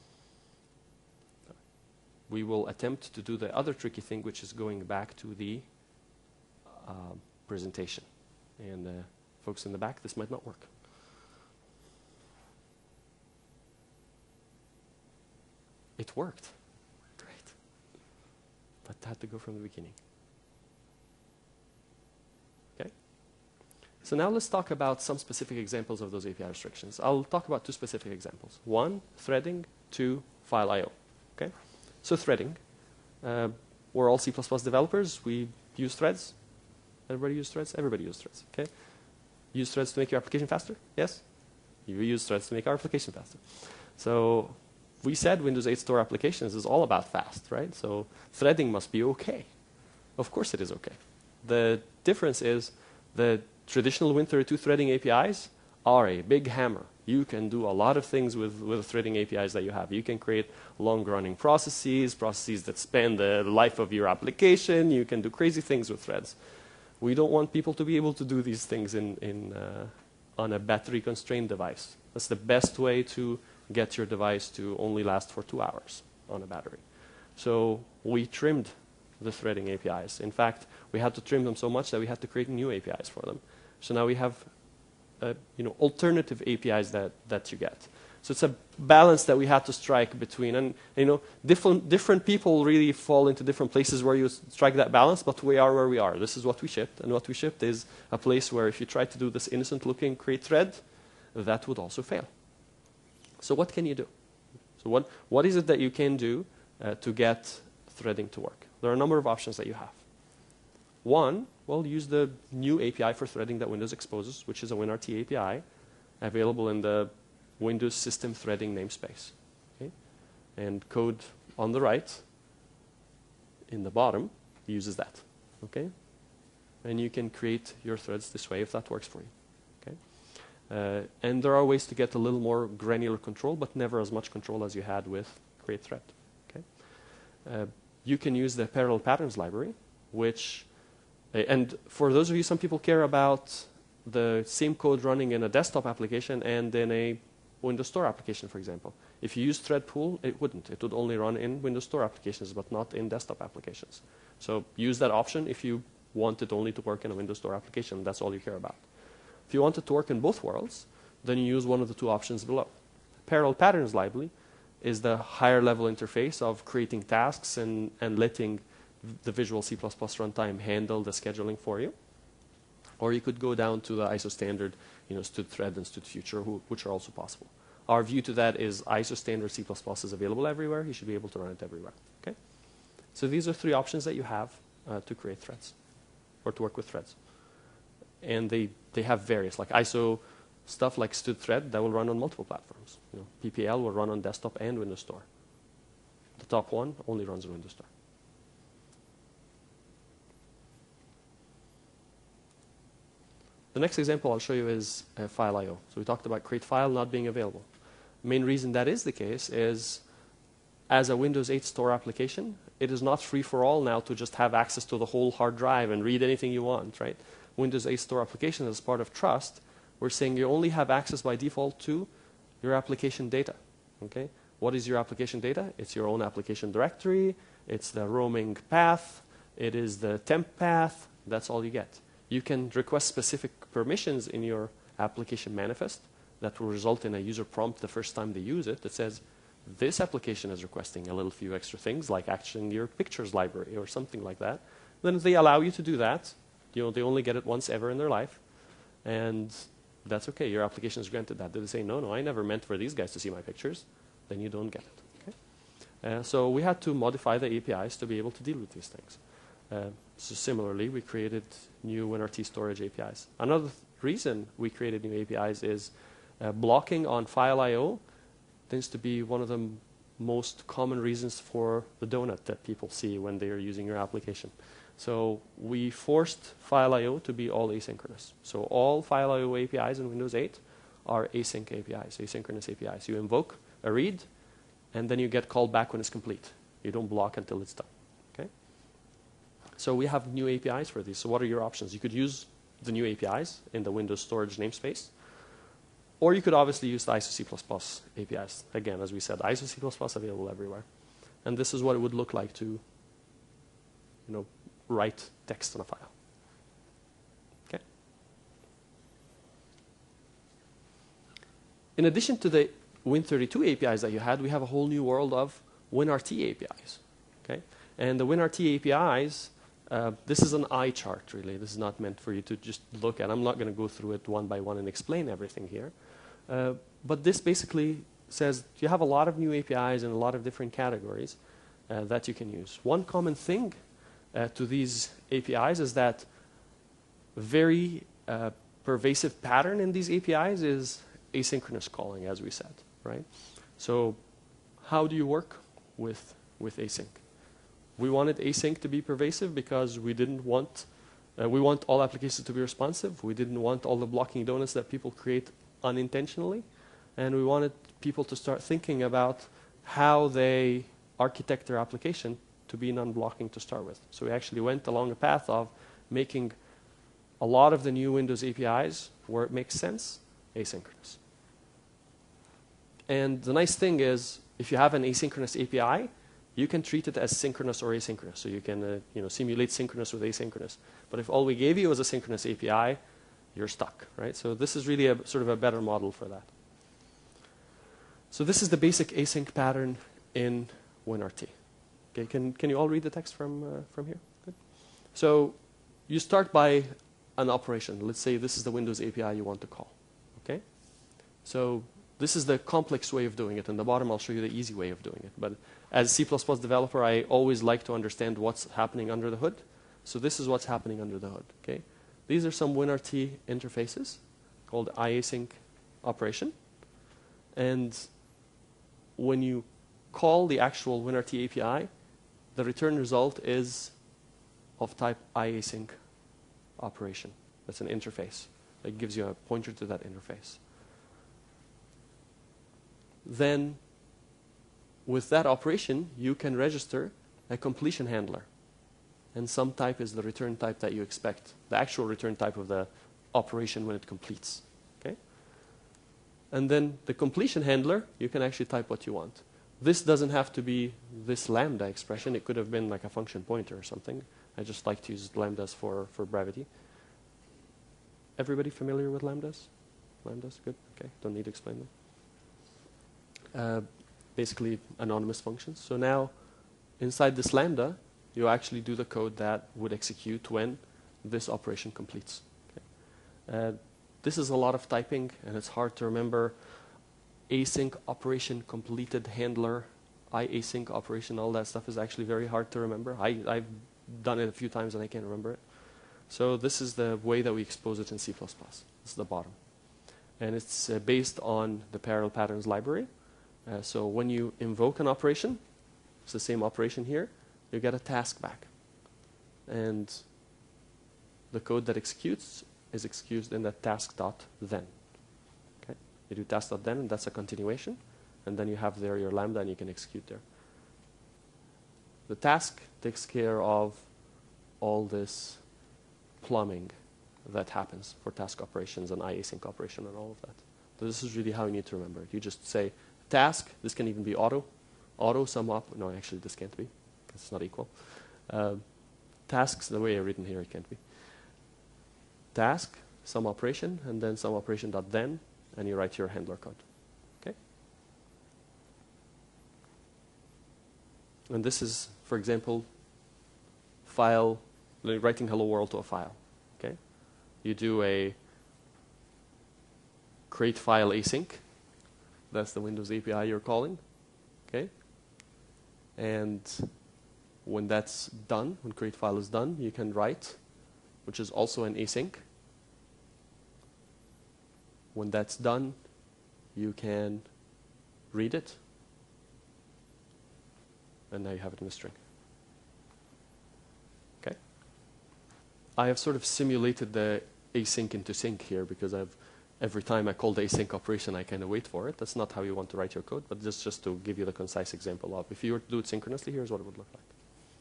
We will attempt to do the other tricky thing, which is going back to the uh, presentation. And uh, folks in the back, this might not work. It worked. Great. But had to go from the beginning. Okay? So now let's talk about some specific examples of those A P I restrictions. I'll talk about two specific examples. One, threading. Two, file I O. Okay? So threading. Uh, we're all C plus plus developers. We use threads. Everybody use threads? Everybody use threads. Okay? Use threads to make your application faster? Yes? You use threads to make our application faster. So we said Windows eight Store applications is all about fast, right? So threading must be okay. Of course it is okay. The difference is the traditional Win thirty-two threading A P Is are a big hammer. You can do a lot of things with, with the threading A P Is that you have. You can create long-running processes, processes that span the life of your application. You can do crazy things with threads. We don't want people to be able to do these things in, in, uh, on a battery-constrained device. That's the best way to get your device to only last for two hours on a battery. So we trimmed the threading A P Is. In fact, we had to trim them so much that we had to create new A P Is for them. So now we have uh, you know, alternative A P Is that, that you get. So it's a balance that we had to strike between, and you know, different different people really fall into different places where you strike that balance. But we are where we are. This is what we shipped, and what we shipped is a place where if you try to do this innocent-looking create thread, that would also fail. So what can you do? So what what is it that you can do uh, to get threading to work? There are a number of options that you have. One, well, use the new A P I for threading that Windows exposes, which is a WinRT A P I, available in the Windows System Threading namespace. Okay? And code on the right, in the bottom, uses that. Okay? And you can create your threads this way if that works for you. Okay? Uh, and there are ways to get a little more granular control, but never as much control as you had with create thread. Okay? Uh, you can use the parallel patterns library, which, uh, and for those of you, some people care about the same code running in a desktop application and in a Windows Store application, for example. If you use Threadpool, it wouldn't. It would only run in Windows Store applications, but not in desktop applications. So use that option if you want it only to work in a Windows Store application. That's all you care about. If you want it to work in both worlds, then you use one of the two options below. Parallel Patterns Library is the higher level interface of creating tasks and, and letting the Visual C plus plus runtime handle the scheduling for you. Or you could go down to the I S O standard, you know, Std Thread and Std Future, who, which are also possible. Our view to that is I S O standard C plus plus is available everywhere. You should be able to run it everywhere. Okay? So these are three options that you have uh, to create threads or to work with threads. And they, they have various, like I S O stuff like Std Thread that will run on multiple platforms. You know, P P L will run on desktop and Windows Store. The top one only runs on Windows Store. The next example I'll show you is uh, file I O. So we talked about create file not being available. The main reason that is the case is as a Windows eight Store application, it is not free for all now to just have access to the whole hard drive and read anything you want, right? Windows eight Store application as part of Trust, we're saying you only have access by default to your application data, okay? What is your application data? It's your own application directory, it's the roaming path, it is the temp path, that's all you get. You can request specific permissions in your application manifest that will result in a user prompt the first time they use it that says, this application is requesting a little few extra things like accessing your pictures library or something like that. Then if they allow you to do that, you know, they only get it once ever in their life, and that's okay. Your application is granted that. Did they say, no, no, I never meant for these guys to see my pictures? Then you don't get it. Okay? Uh, so we had to modify the A P Is to be able to deal with these things. Uh, so similarly, we created new WinRT storage A P Is. Another th reason we created new A P Is is uh, blocking on file I O tends to be one of the m most common reasons for the donut that people see when they are using your application. So we forced file I O to be all asynchronous. So all file I O A P Is in Windows eight are async A P Is, asynchronous A P Is. You invoke a read, and then you get called back when it's complete. You don't block until it's done. So we have new A P Is for these. So what are your options? You could use the new A P Is in the Windows storage namespace, or you could obviously use the I S O C plus plus A P Is. Again, as we said, I S O C plus plus available everywhere. And this is what it would look like to, you know, write text on a file. Okay. In addition to the Win thirty-two A P Is that you had, we have a whole new world of WinRT A P Is. Okay. And the WinRT A P Is, Uh, this is an eye chart, really. This is not meant for you to just look at. I'm not going to go through it one by one and explain everything here. Uh, but this basically says you have a lot of new A P Is in a lot of different categories uh, that you can use. One common thing uh, to these A P Is is that very uh, pervasive pattern in these A P Is is asynchronous calling, as we said, right? So how do you work with, with async? We wanted async to be pervasive because we didn't want, uh, we want all applications to be responsive. We didn't want all the blocking donuts that people create unintentionally. And we wanted people to start thinking about how they architect their application to be non-blocking to start with. So we actually went along a path of making a lot of the new Windows A P Is, where it makes sense, asynchronous. And the nice thing is, if you have an asynchronous A P I, you can treat it as synchronous or asynchronous. So you can uh, you know, simulate synchronous with asynchronous. But if all we gave you was a synchronous A P I, you're stuck, right? So this is really a sort of a better model for that. So this is the basic async pattern in WinRT. Okay, can, can you all read the text from, uh, from here? Good. So you start by an operation. Let's say this is the Windows A P I you want to call. Okay? So this is the complex way of doing it. In the bottom, I'll show you the easy way of doing it. But as a C plus plus developer, I always like to understand what's happening under the hood. So this is what's happening under the hood. Okay? These are some WinRT interfaces called iAsync operation. And when you call the actual WinRT A P I, the return result is of type iAsync operation. That's an interface. It gives you a pointer to that interface. Then, with that operation, you can register a completion handler. And some type is the return type that you expect, the actual return type of the operation when it completes. Okay? And then the completion handler, you can actually type what you want. This doesn't have to be this lambda expression. It could have been like a function pointer or something. I just like to use lambdas for, for brevity. Everybody familiar with lambdas? Lambdas, good, okay, don't need to explain them. Uh, basically anonymous functions. So now, inside this lambda, you actually do the code that would execute when this operation completes. Okay. Uh, this is a lot of typing, and it's hard to remember. Async operation completed handler, iAsync operation, all that stuff is actually very hard to remember. I, I've done it a few times and I can't remember it. So this is the way that we expose it in C plus plus. This is the bottom. And it's uh, based on the parallel patterns library. Uh, so when you invoke an operation, it's the same operation here, you get a task back. And the code that executes is executed in that task dot then. Okay? You do task dot then, and that's a continuation. And then you have there your lambda, and you can execute there. The task takes care of all this plumbing that happens for task operations and iAsync operation and all of that. So this is really how you need to remember it. You just say task, this can even be auto, auto sum up. No, actually this can't be, because it's not equal. Uh, tasks, the way I've written here, it can't be. Task, some operation, and then some operation dot then, and you write your handler code. Okay? And this is, for example, file, like writing hello world to a file. Okay? You do a create file async. That's the Windows A P I you're calling. Okay? And when that's done, when create file is done, you can write, which is also an async. When that's done, you can read it. And now you have it in a string. Okay? I have sort of simulated the async into sync here because I've every time I call the async operation, I kind of wait for it. That's not how you want to write your code, but just, just to give you the concise example of if you were to do it synchronously, here's what it would look like.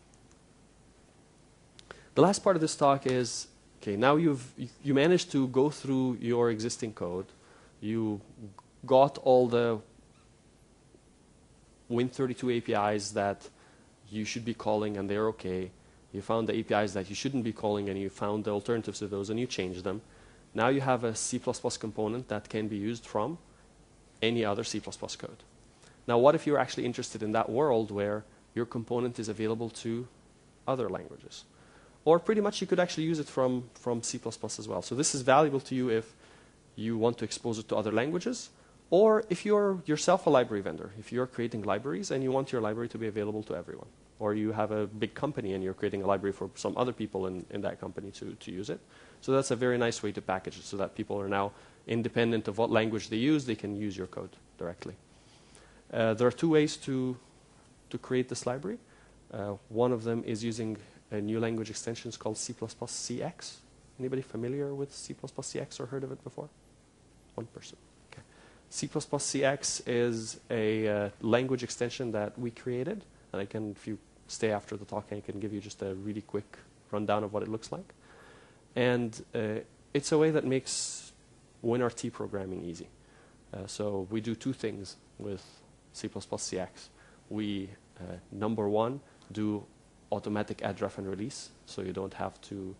The last part of this talk is, okay, now you've you managed to go through your existing code. You got all the Win thirty-two A P Is that you should be calling, and they're okay. You found the A P Is that you shouldn't be calling, and you found the alternatives to those, and you changed them. Now you have a C plus plus component that can be used from any other C plus plus code. Now, what if you're actually interested in that world where your component is available to other languages? Or pretty much you could actually use it from, from C plus plus as well. So this is valuable to you if you want to expose it to other languages, or if you're yourself a library vendor, if you're creating libraries and you want your library to be available to everyone. Or you have a big company and you're creating a library for some other people in, in that company to, to use it. So that's a very nice way to package it so that people are now independent of what language they use, they can use your code directly. Uh, there are two ways to, to create this library. Uh, one of them is using a new language extension called C plus plus C X. Anybody familiar with C plus plus C X or heard of it before? One person. Okay. C plus plus C X is a uh, language extension that we created. And I can, if you stay after the talk, I can give you just a really quick rundown of what it looks like. And uh, it's a way that makes WinRT programming easy. Uh, so we do two things with C plus plus C X. We, uh, number one, do automatic add, ref, and release, so you don't have to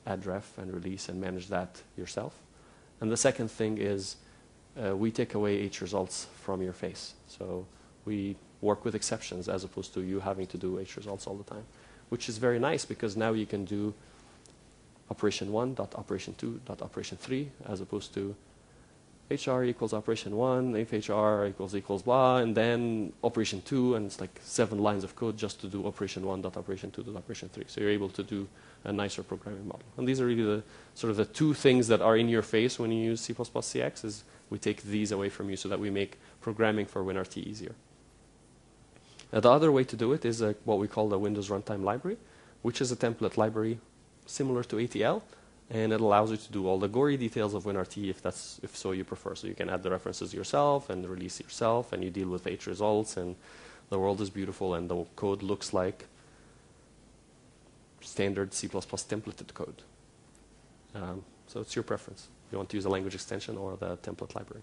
add ref and release and manage that yourself. And the second thing is uh, we take away H results from your face. So we work with exceptions as opposed to you having to do H results all the time, which is very nice because now you can do operation one dot operation two dot operation three as opposed to H R equals operation one, if H R equals equals blah, and then operation two, and it's like seven lines of code just to do operation one dot operation two dot operation three. So you're able to do a nicer programming model. And these are really the sort of the two things that are in your face when you use C plus plus C X is we take these away from you so that we make programming for WinRT easier. Now, the other way to do it is a, what we call the Windows Runtime Library, which is a template library similar to A T L, and it allows you to do all the gory details of WinRT if that's if so you prefer. So you can add the references yourself and release yourself, and you deal with H results, and the world is beautiful, and the code looks like standard C plus plus templated code. Um, so it's your preference. You want to use a language extension or the template library.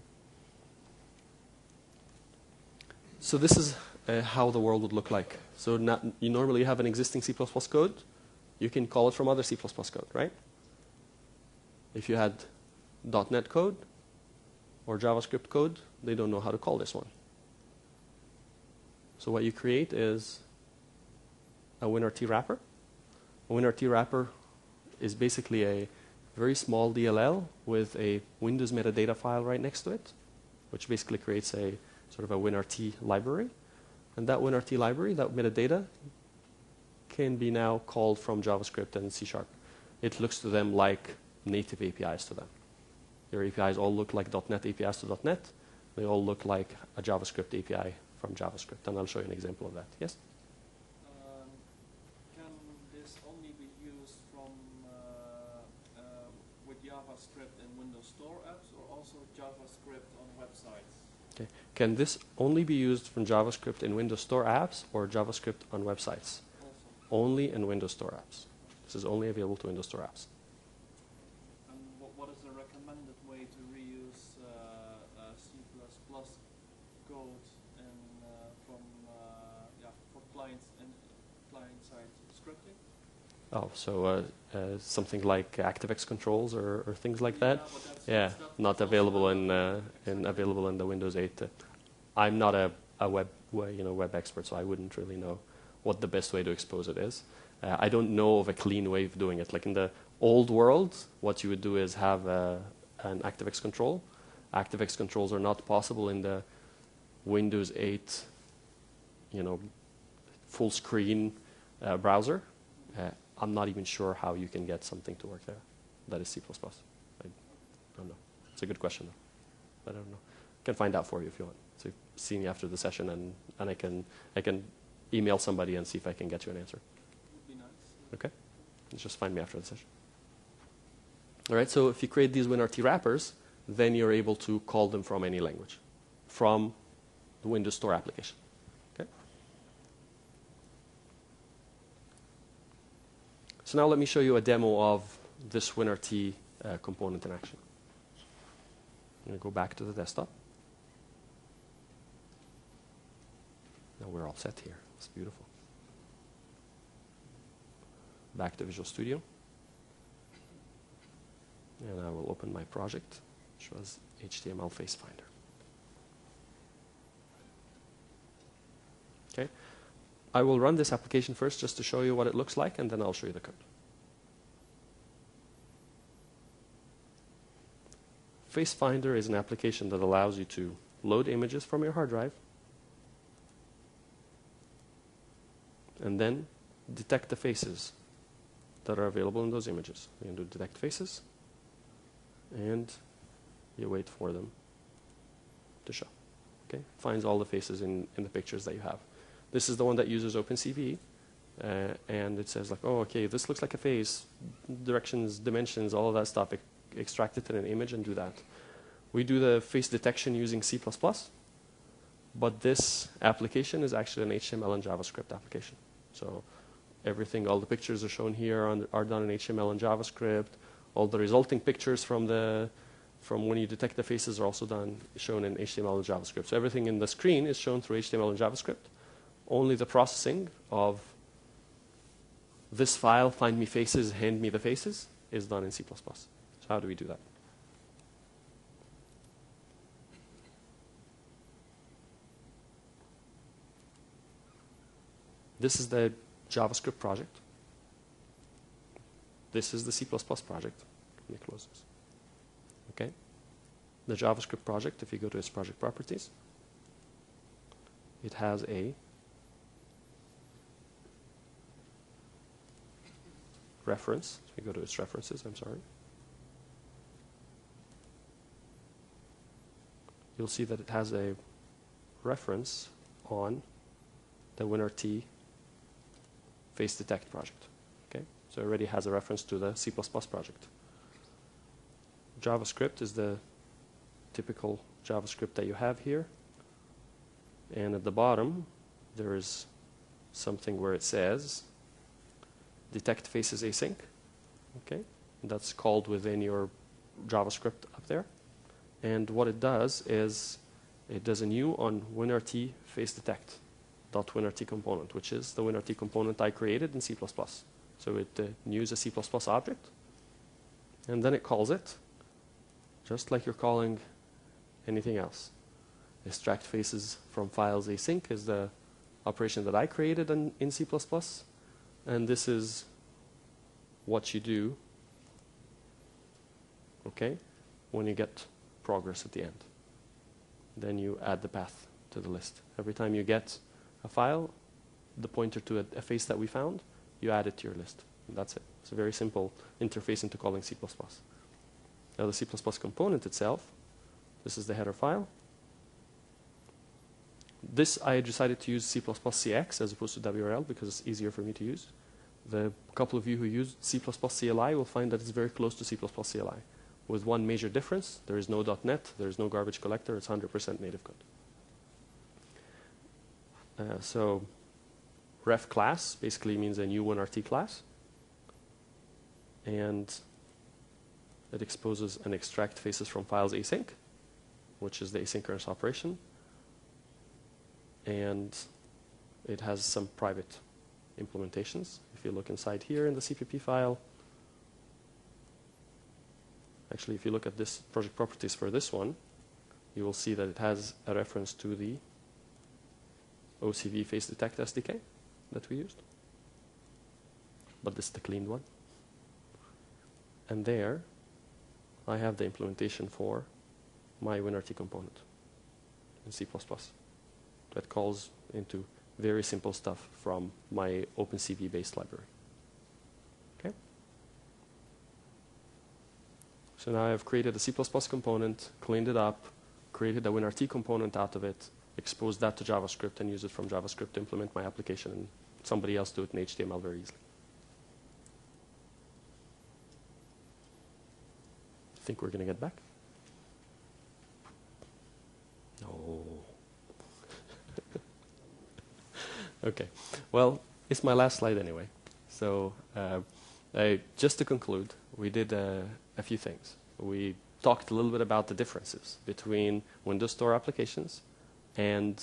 So this is uh, how the world would look like. So not, you normally have an existing C plus plus code. You can call it from other C plus plus code, right? If you had .NET code or JavaScript code, they don't know how to call this one. So what you create is a WinRT wrapper. A WinRT wrapper is basically a very small D L L with a Windows metadata file right next to it, which basically creates a sort of a WinRT library. And that WinRT library, that metadata, can be now called from JavaScript and C Sharp. It looks to them like native A P Is to them. Your A P Is all look like .NET A P Is to .NET. They all look like a JavaScript A P I from JavaScript. And I'll show you an example of that. Yes? Um, can this only be used from uh, uh, with JavaScript in Windows Store apps, or also JavaScript on websites? Okay. Can this only be used from JavaScript in Windows Store apps or JavaScript on websites? Also. Only in Windows Store apps. This is only available to Windows Store apps. And what, what is the recommended way to reuse uh, uh, C plus plus code in, uh, from uh, yeah for clients and client-side scripting? Oh, so uh, uh, something like ActiveX controls or, or things like Yeah, that. but that's, Yeah, that's not, not that's available also in uh, in available in the Windows eight. Uh, I'm not a, a web you know web expert, so I wouldn't really know what the best way to expose it is. Uh, I don't know of a clean way of doing it. Like in the old world, what you would do is have uh, an ActiveX control. ActiveX controls are not possible in the Windows eight, you know, full screen uh, browser. Uh, I'm not even sure how you can get something to work there. That is C plus plus. I don't know. It's a good question, though. I don't know. I can find out for you if you want. So see me after the session, and, and I can I can email somebody and see if I can get you an answer. Would be nice. Okay? Just find me after the session. All right, so if you create these WinRT wrappers, then you're able to call them from any language, from the Windows Store application. Okay? So now let me show you a demo of this WinRT uh, component in action. I'm going to go back to the desktop. Now we're all set here. It's beautiful. Back to Visual Studio. And I will open my project, which was H T M L Face Finder. Okay. I will run this application first just to show you what it looks like, and then I'll show you the code. Face Finder is an application that allows you to load images from your hard drive and then detect the faces that are available in those images. You can do detect faces, and you wait for them to show. Okay, finds all the faces in, in the pictures that you have. This is the one that uses OpenCV, uh, and it says like, oh, okay, this looks like a face, directions, dimensions, all of that stuff. E extract it in an image and do that. We do the face detection using C plus plus, but this application is actually an H T M L and JavaScript application. So everything, all the pictures are shown here on, are done in H T M L and JavaScript. All the resulting pictures from the from when you detect the faces are also done shown in H T M L and JavaScript. So everything in the screen is shown through H T M L and JavaScript. Only the processing of this file, find me faces, hand me the faces, is done in C plus plus. So how do we do that? This is the JavaScript project. This is the C plus plus project. Let me close this. Okay. The JavaScript project, if you go to its project properties, it has a reference. If you go to its references, I'm sorry. You'll see that it has a reference on the WinRT face detect project. Okay, so it already has a reference to the C plus plus project. JavaScript is the typical JavaScript that you have here. And at the bottom, there is something where it says detect faces async. Okay, that's called within your JavaScript up there. And what it does is it does a new on WinRT face detect dot WinRT component, which is the WinRT component I created in C plus plus. So it uh, news a C plus plus object, and then it calls it just like you're calling anything else. Extract faces from files async is the operation that I created in, in C plus plus, and this is what you do, okay, when you get progress at the end. Then you add the path to the list. Every time you get a file, the pointer to a, a face that we found, you add it to your list. And that's it. It's a very simple interface into calling C plus plus. Now the C plus plus component itself, this is the header file. This I decided to use C plus plus C X as opposed to W R L because it's easier for me to use. The couple of you who use C plus plus C L I will find that it's very close to C plus plus C L I. With one major difference, there is no .NET, there is no garbage collector, it's one hundred percent native code. Uh, so ref class basically means a new WinRT class, and it exposes and extract faces from files async, which is the asynchronous operation, and it has some private implementations. If you look inside here in the C P P file, actually if you look at this project properties for this one, you will see that it has a reference to the O C V face detect S D K that we used, but this is the cleaned one. And there I have the implementation for my WinRT component in C plus plus that calls into very simple stuff from my OpenCV based library. Okay. So now I've created a C plus plus component, cleaned it up, created a WinRT component out of it, exposed that to JavaScript and use it from JavaScript to implement my application, and somebody else do it in H T M L very easily. Think we're going to get back? No. Okay. Well, it's my last slide anyway. So uh, I, just to conclude, we did uh, a few things. We talked a little bit about the differences between Windows Store applications and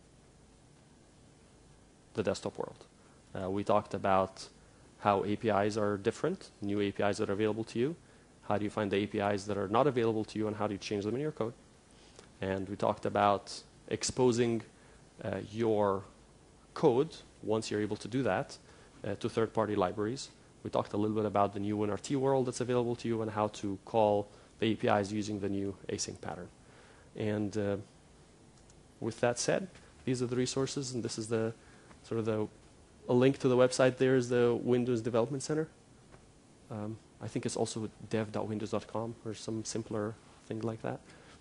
the desktop world. Uh, we talked about how A P Is are different, new A P Is that are available to you. How do you find the A P Is that are not available to you, and how do you change them in your code? And we talked about exposing uh, your code, once you're able to do that, uh, to third-party libraries. We talked a little bit about the new WinRT world that's available to you and how to call the A P Is using the new async pattern. And uh, with that said, these are the resources, and this is the sort of the a link to the website. There is the Windows Development Center. Um, I think it's also dev dot windows dot com or some simpler thing like that.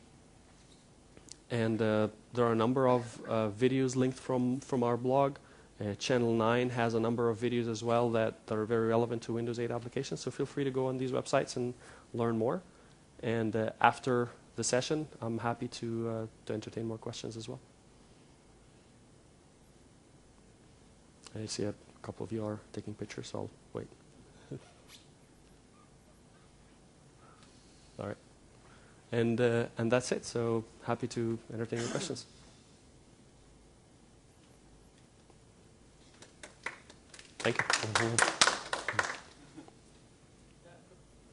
And uh, there are a number of uh, videos linked from, from our blog. Uh, Channel nine has a number of videos as well that, that are very relevant to Windows eight applications. So feel free to go on these websites and learn more. And uh, after the session, I'm happy to, uh, to entertain more questions as well. I see a couple of you are taking pictures, so I'll wait. All right. And, uh, and that's it. So happy to entertain your questions. Thank you.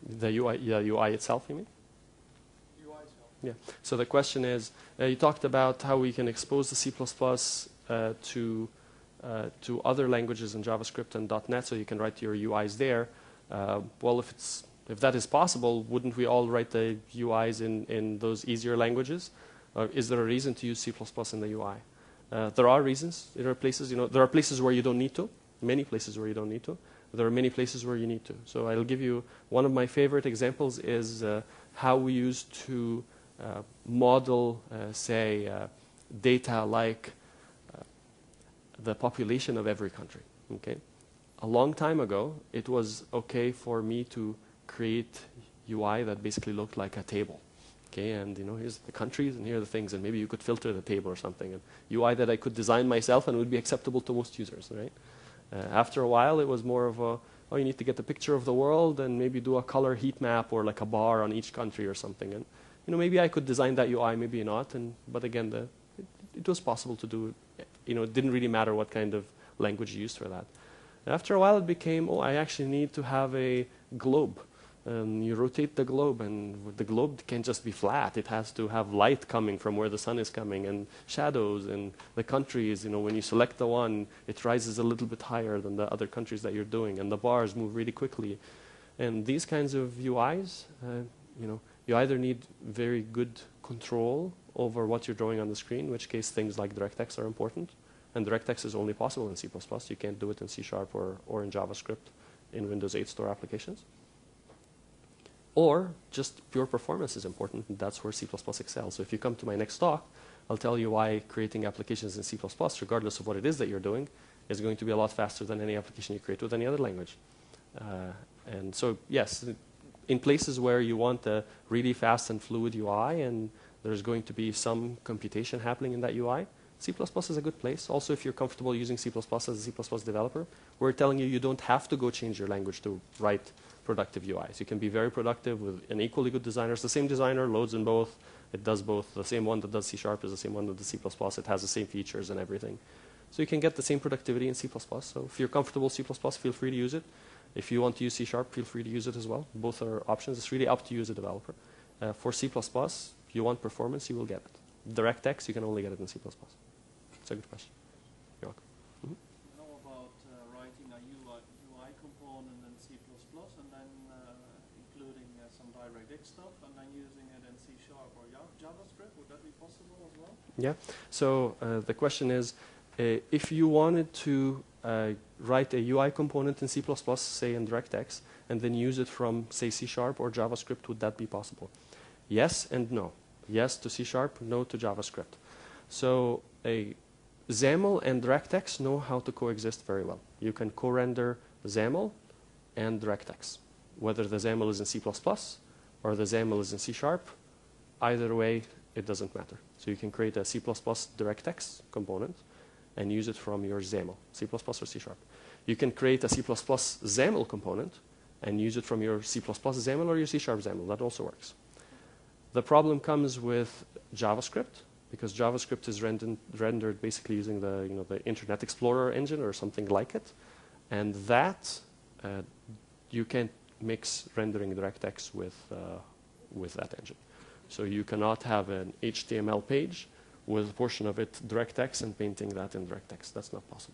The U I, yeah, U I itself, you mean? U I itself. Yeah. So the question is, uh, you talked about how we can expose the C plus plus uh, to uh, to other languages in JavaScript and .NET, so you can write your U Is there. Uh, well, if it's if that is possible, wouldn't we all write the U Is in in those easier languages? Or is there a reason to use C plus plus in the U I? Uh, there are reasons. There are places, you know, there are places where you don't need to. Many places where you don't need to. There are many places where you need to. So I'll give you one of my favorite examples is uh, how we used to uh, model, uh, say, uh, data like uh, the population of every country. Okay, a long time ago, it was okay for me to create U I that basically looked like a table. Okay, and you know, here's the countries and here are the things, and maybe you could filter the table or something. And U I that I could design myself and would be acceptable to most users, right? Uh, after a while, it was more of a, oh, you need to get the picture of the world and maybe do a color heat map or like a bar on each country or something. And you know, maybe I could design that U I, maybe not. And but again, the, it, it was possible to do. You know, it didn't really matter what kind of language you used for that. After a while, it became, oh, I actually need to have a globe. Um, you rotate the globe, and the globe can't just be flat. It has to have light coming from where the sun is coming, and shadows, and the countries. You know, when you select the one, it rises a little bit higher than the other countries that you're doing, and the bars move really quickly. And these kinds of U Is, uh, you know, you either need very good control over what you're drawing on the screen, in which case things like DirectX are important, and DirectX is only possible in C plus plus. You can't do it in C Sharp or, or in JavaScript in Windows eight store applications. Or just pure performance is important, and that's where C plus plus excels. So if you come to my next talk, I'll tell you why creating applications in C plus plus, regardless of what it is that you're doing, is going to be a lot faster than any application you create with any other language. Uh, and so, yes, in places where you want a really fast and fluid U I, and there's going to be some computation happening in that U I, C plus plus is a good place. Also, if you're comfortable using C plus plus as a C plus plus developer, we're telling you you don't have to go change your language to write productive U Is. You can be very productive with an equally good designer. It's the same designer, loads in both. It does both. The same one that does C Sharp is the same one that does C plus plus. It has the same features and everything. So you can get the same productivity in C plus plus. So if you're comfortable with C plus plus, feel free to use it. If you want to use C Sharp, feel free to use it as well. Both are options. It's really up to you as a developer. Uh, for C plus plus, if you want performance, you will get it. DirectX, you can only get it in C plus plus. It's a good question. You're welcome. Mm-hmm. How about uh, writing a U I, U I component in C plus plus and then uh, including uh, some DirectX stuff and then using it in C Sharp or JavaScript? Would that be possible as well? Yeah. So uh, the question is, uh, if you wanted to uh, write a U I component in C plus plus, say in DirectX, and then use it from, say, C Sharp or JavaScript, would that be possible? Yes and no. Yes to C Sharp, no to JavaScript. So a XAML and DirectX know how to coexist very well. You can co-render XAML and DirectX. Whether the XAML is in C plus plus or the XAML is in C Sharp, either way, it doesn't matter. So you can create a C plus plus DirectX component and use it from your XAML, C plus plus or C Sharp. You can create a C plus plus XAML component and use it from your C plus plus XAML or your C Sharp XAML. That also works. The problem comes with JavaScript, because JavaScript is rendered, rendered basically using the, you know, the Internet Explorer engine or something like it. And that, uh, you can't mix rendering DirectX with, uh, with that engine. So you cannot have an H T M L page with a portion of it DirectX and painting that in DirectX. That's not possible.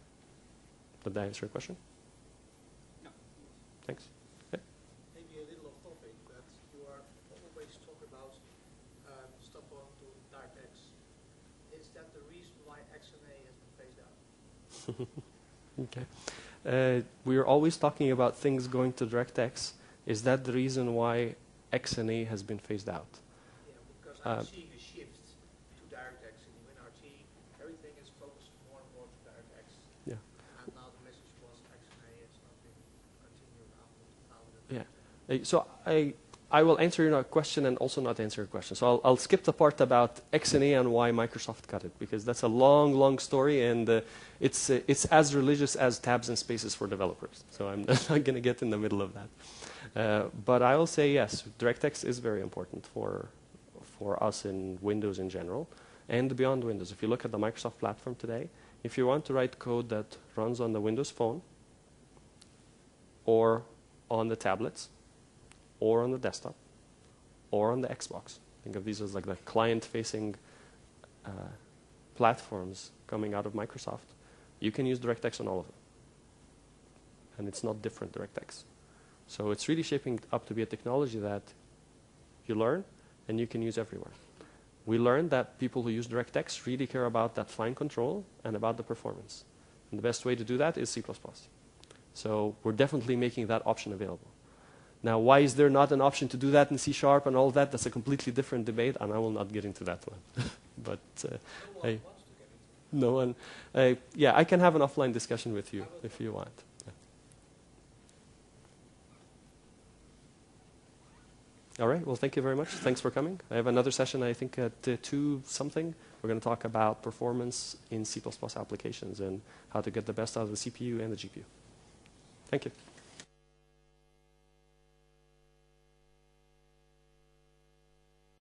Did that answer your question? No. Thanks. Okay. Maybe a little off topic, but you are always talking about um, stuff on to DirectX. Is that the reason why X N A has been phased out? Okay. Uh, we are always talking about things going to DirectX. Is that the reason why X N A has been phased out? Yeah, because I'm Uh, seeing a shift to DirectX in WinRT. Everything is focused more and more to DirectX. Yeah. And now the message was X N A has not been continued after two thousand. Yeah. Uh, So I, I will answer your question and also not answer your question. So I'll, I'll skip the part about X N A and why Microsoft cut it, because that's a long, long story, and uh, it's, uh, it's as religious as tabs and spaces for developers. So I'm not going to get in the middle of that. Uh, but I will say yes, DirectX is very important for, for us in Windows in general and beyond Windows. If you look at the Microsoft platform today, if you want to write code that runs on the Windows Phone or on the tablets, or on the desktop, or on the Xbox. Think of these as like the client-facing uh, platforms coming out of Microsoft. You can use DirectX on all of them. And it's not different DirectX. So it's really shaping up to be a technology that you learn and you can use everywhere. We learned that people who use DirectX really care about that fine control and about the performance. And the best way to do that is C plus plus. So we're definitely making that option available. Now, why is there not an option to do that in C Sharp and all that? That's a completely different debate, and I will not get into that one. But uh, No one I, wants to get into it. no one, uh, yeah, I can have an offline discussion with you if you want. Yeah. All right, well, thank you very much. Thanks for coming. I have another session, I think, at uh, two something. We're going to talk about performance in C plus plus applications and how to get the best out of the C P U and the G P U. Thank you.